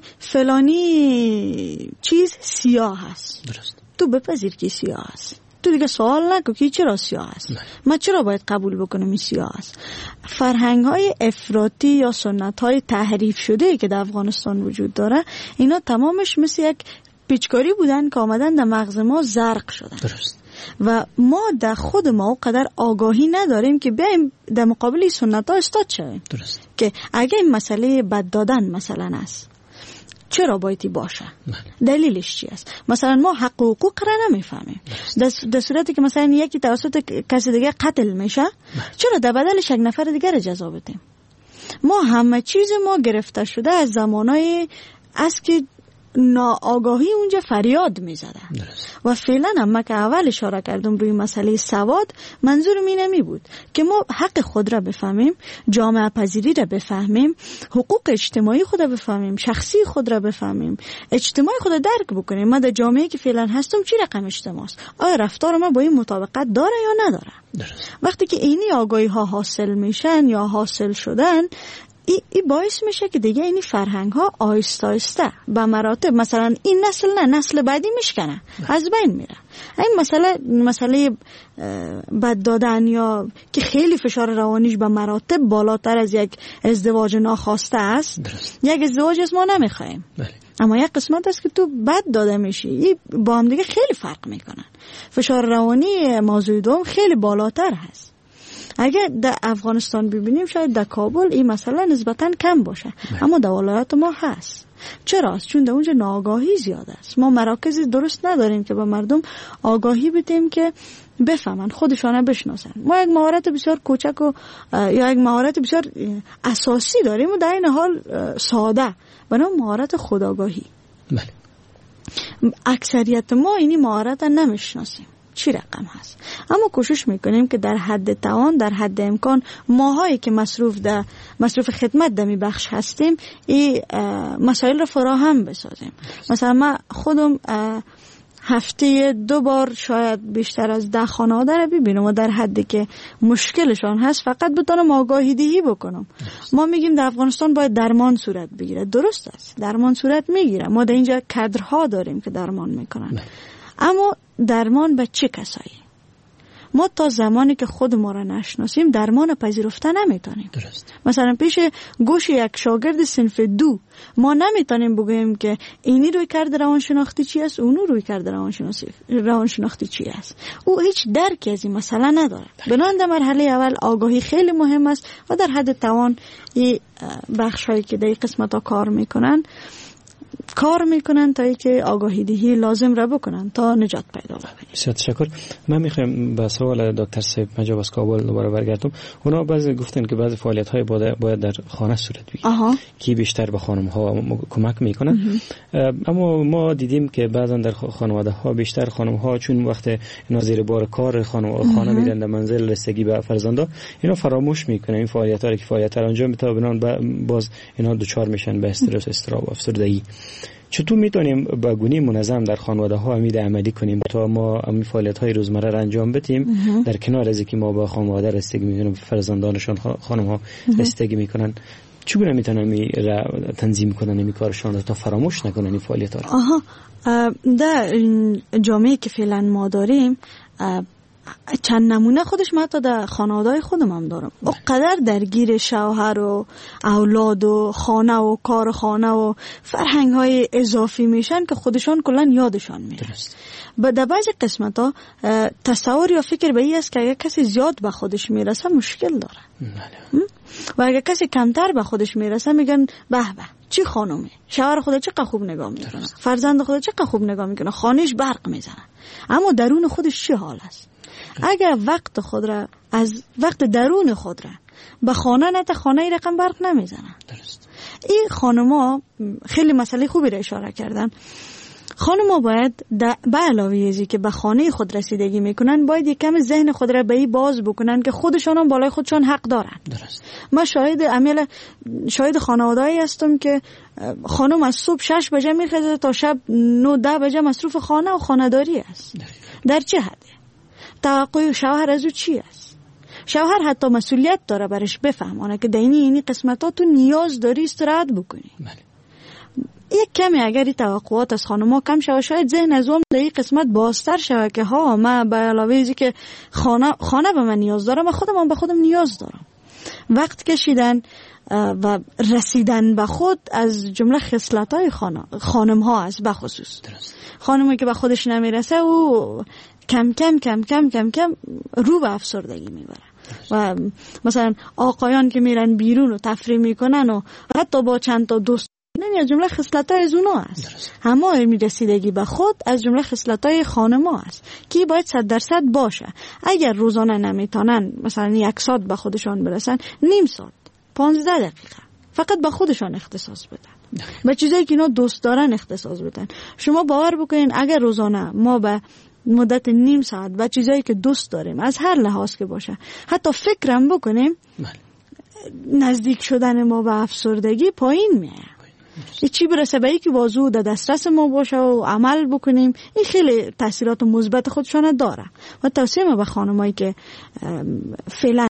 فلانی چیز سیاه است. درست. تو بپذیر که سیاه است. تو دیگه سوال نکن که چرا سیاه است. من چرا باید قبول بکنم این سیاه است؟ فرهنگ های افراطی یا سنت های تحریف شده که در افغانستان وجود داره، اینا تمامش مثل یک پیچکاری بودن که آمدن در مغز ما زرق شدن. درست. و ما در خود ما قدر آگاهی نداریم که بیایم در مقابل سنت ها استاد شویم. درست. که اگه این مسئله بد دادن مثلا است، چرا بایدی باشه؟ دلیلش چی است؟ مثلا ما حق و حقوق را نمیفهمیم. در صورتی که مثلا یکی توسط کسی دیگه قتل میشه، چرا در بدلش یک نفر دیگه را جزا بدیم؟ ما همه چیز ما گرفته شده از زمانای است که ناآگاهی اونجا فریاد میزده. و فعلا هم من که اول اشاره کردم روی مسئله سواد، منظور می نمی بود که ما حق خود را بفهمیم، جامعه پذیری را بفهمیم، حقوق اجتماعی خود را بفهمیم، شخصی خود را بفهمیم، اجتماعی خود را درک بکنیم. ما در جامعه که فعلا هستم چی رقم اجتماع است؟ آیا رفتار ما با این مطابقت داره یا نداره؟ درست. وقتی که اینی آگاهی ها حاصل میشن یا حاصل شدن، ای, ای باعث میشه که دیگه اینی فرهنگ ها آیسته آیسته به مراتب مثلا این نسل نه نسل بعدی میشکنه، از بین میره. این مسئله مسئله بد دادن یا که خیلی فشار روانیش به مراتب بالاتر از یک ازدواج ناخواسته است. درست. یک ازدواج از ما نمیخوایم، اما یک قسمت است که تو بد داده میشی، این با هم دیگه خیلی فرق میکنن. فشار روانی موضوع دوم خیلی بالاتر هست. اگر در افغانستان ببینیم شاید در کابل این مسئله نسبتاً کم باشه، اما در ولایات ما هست. چرا؟ چون در اونجا ناآگاهی زیاد است. ما مراکزی درست نداریم که به مردم آگاهی بدیم که بفهمن، خودشانه بشناسن. ما یک مهارت بسیار کوچک و یا یک مهارت بسیار اساسی داریم و در این حال ساده، به نام مهارت خودآگاهی. بله. اکثریت ما اینی مهارت نمیشناسیم. چی رقم هست. اما کوشش میکنیم که در حد توان، در حد امکان، ماهایی که مصروف در مصروف خدمت در می بخش هستیم این مسائل رو فراهم بسازیم. مثلا من خودم هفته دو بار شاید بیشتر از ده خانواده رو ببینم و در حدی که مشکلشان هست فقط بتونم آگاهی دهی بکنم. ما میگیم در افغانستان باید درمان صورت بگیره، درست است، درمان صورت میگیره، ما در اینجا کادرها داریم که درمان میکنن، اما درمان به چه کسایی؟ ما تا زمانی که خود ما را نشناسیم درمان پذیرفته نمیتونیم. درست. مثلا پیش گوش یک شاگرد صنف دو ما نمیتونیم بگوییم که اینی روی کرده روانشناختی چی است، اونو روی کرده روانشناسی روانشناختی چی است. او هیچ درکی از این مسئله نداره. بنابراین در مرحله اول آگاهی خیلی مهم است و در حد توان این بخشایی که در این قسمت ها کار میکنن کار میکنن تا اینکه آگاهی دهی لازم را بکنن تا نجات پیدا کنن. بسیار تشکر. من میخوام به سوال دکتر صاحب مجاب از کابل دوباره برگردم. اونا بعضی گفتن که بعضی فعالیت های باید, باید در خانه صورت بگیره که بیشتر به خانم ها کمک میکنن. اما ما دیدیم که بعضا در خانواده ها بیشتر خانم ها چون وقت اینا زیر بار کار خانه خانه میرن در منزل رسیدگی به فرزندا اینا فراموش میکنن این فعالیت ها که فعالیت ها انجام میدن، بنابراین باز اینا دچار میشن به استرس، استراب، افسردگی. چطور میتونیم با گونی منظم در خانواده ها امید عملی کنیم تا ما این فعالیت های روزمره را انجام بدیم در کنار از اینکه ما با خانواده رسیدگی میکنیم، فرزندانشان خانم ها رسیدگی میکنن، چگونه میتونن می را تنظیم کنن این کارشان تا فراموش نکنن این فعالیت ها؟ آها، در جامعه که فعلا ما داریم چند نمونه خودش من تا در خانواده خودم هم دارم. اونقدر درگیر شوهر و اولاد و خانه و کار خانه و فرهنگ های اضافی میشن که خودشان کلن یادشان میره. با در بعضی قسمت ها تصور یا فکر به این است که اگر کسی زیاد به خودش میرسه مشکل داره و اگر کسی کمتر به خودش میرسه میگن به به چی خانومه، شوهر خودت چقدر خوب نگاه میکنه، فرزند خودت چقدر خوب نگاه میکنه، خانهش برق میزنه، اما درون خودش چی حال است؟ اگر وقت خود را از وقت درون خود را به خانه نه تا خانه رقم برق نمیزنن. درست. این خانما خیلی مسئله خوبی را اشاره کردن. خانما باید به علاوه ازی که به خانه خود رسیدگی میکنن باید یک کم ذهن خود را به این باز بکنن که خودشان هم بالای خودشان حق دارن. درست. من شاهد عمل شاهد خانواده‌ای هستم که خانم از صبح شش بجه میخواد تا شب نه ده بجه مصروف خانه و خانه‌داری است. درست. در چه حد؟ توقع شوهر از او چی است؟ شوهر حتی مسئولیت داره برش بفهمانه که دینی اینی قسمت ها تو نیاز داری استراحت بکنی. بله. یک کمی اگر این توقعات از خانم ها کم شود شاید ذهن از اون در این قسمت بازتر شود که ها من به علاوه ازی که خانه, خانه به من نیاز دارم و خودم هم به خودم نیاز دارم. وقت کشیدن و رسیدن به خود از جمله خصلت های خانم ها است به خصوص. خانمی که به خودش نمیرسه و کم کم کم کم کم کم رو به افسردگی میبره. و مثلا آقایان که میرن بیرون و تفریح میکنن و حتی با چند تا دوست نمی از جمله خصلت‌های از اونا است. همه رسیدگی به خود از جمله خصلت‌های خانم‌ها است که باید صد درصد باشه. اگر روزانه نمیتونن مثلا یک ساعت به خودشان برسن، نیم ساعت، پانزده دقیقه فقط به خودشان اختصاص بدن، به چیزایی که اینا دوست دارن اختصاص بدن. شما باور بکنین اگر روزانه ما به مدت نیم ساعت و چیزایی که دوست داریم از هر لحاظ که باشه حتی فکرم بکنیم، نزدیک شدن ما به افسردگی پایین میاد. این چی برسه به اینکه بازو در دسترس ما باشه و عمل بکنیم، این خیلی تاثیرات مثبت خودشان داره. و توصیه ما به خانمایی که فعلا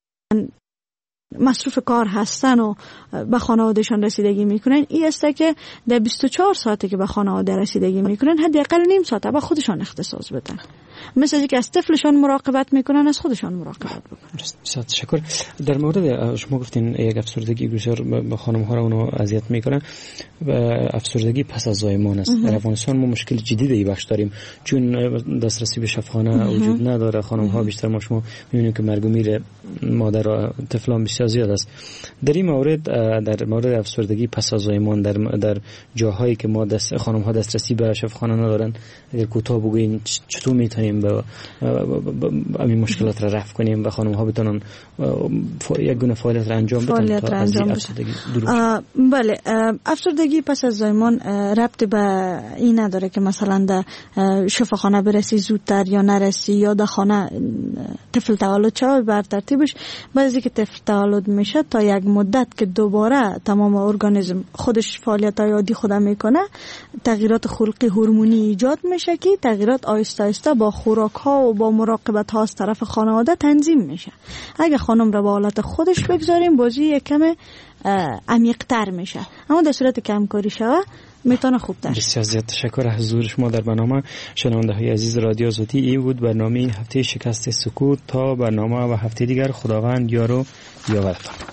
مصروف کار هستن و به خانوادهشان رسیدگی میکنن این است که در بیست و چهار ساعتی که به خانواده رسیدگی میکنن حداقل نیم ساعت به خودشان اختصاص بدن. مثل اینکه از طفلشان مراقبت میکنن از خودشان مراقبت بکنن. بسیار تشکر. در مورد شما گفتین یک افسردگی بسیار به خانم ها را اونو اذیت میکنن و افسردگی پس از زایمان است. در افغانستان ما مشکل جدی در این بخش داریم چون دسترسی به شفاخانه وجود نداره. خانم ها بیشتر ما شما میبینیم که مرگ و میر مادر و طفلان بسیار زیاد است. در این مورد در مورد افسردگی پس از زایمان در در جاهایی که ما دست خانم ها دسترسی به شفاخانه ندارن، اگر کوتاه بگوین چطور میتونیم کنیم به همین مشکلات را رفع کنیم و خانم ها بتونن یک گونه فعالیت را انجام بدن تا از این افسردگی دور بشن. بله، افسردگی پس از زایمان ربط به این نداره که مثلا در شفاخانه برسی زودتر یا نرسی یا در خانه طفل تولد شوه بر ترتیبش. بعضی که طفل تولد میشه تا یک مدت که دوباره تمام ارگانیسم خودش فعالیت های عادی خود میکنه، تغییرات خلقی هورمونی ایجاد میشه که تغییرات آهسته آهسته با خوراک ها و با مراقبت ها از طرف خانواده تنظیم میشه. اگه خانم را به حالت خودش بگذاریم بازی یکم عمیق تر میشه، اما در صورت کمکاری شوه میتونه خوب تر. بسیار زیاد تشکر از حضور شما در برنامه. شنونده های عزیز رادیو آزادی، این بود برنامه هفته شکست سکوت. تا برنامه و هفته دیگر، خداوند یار و یاورتان.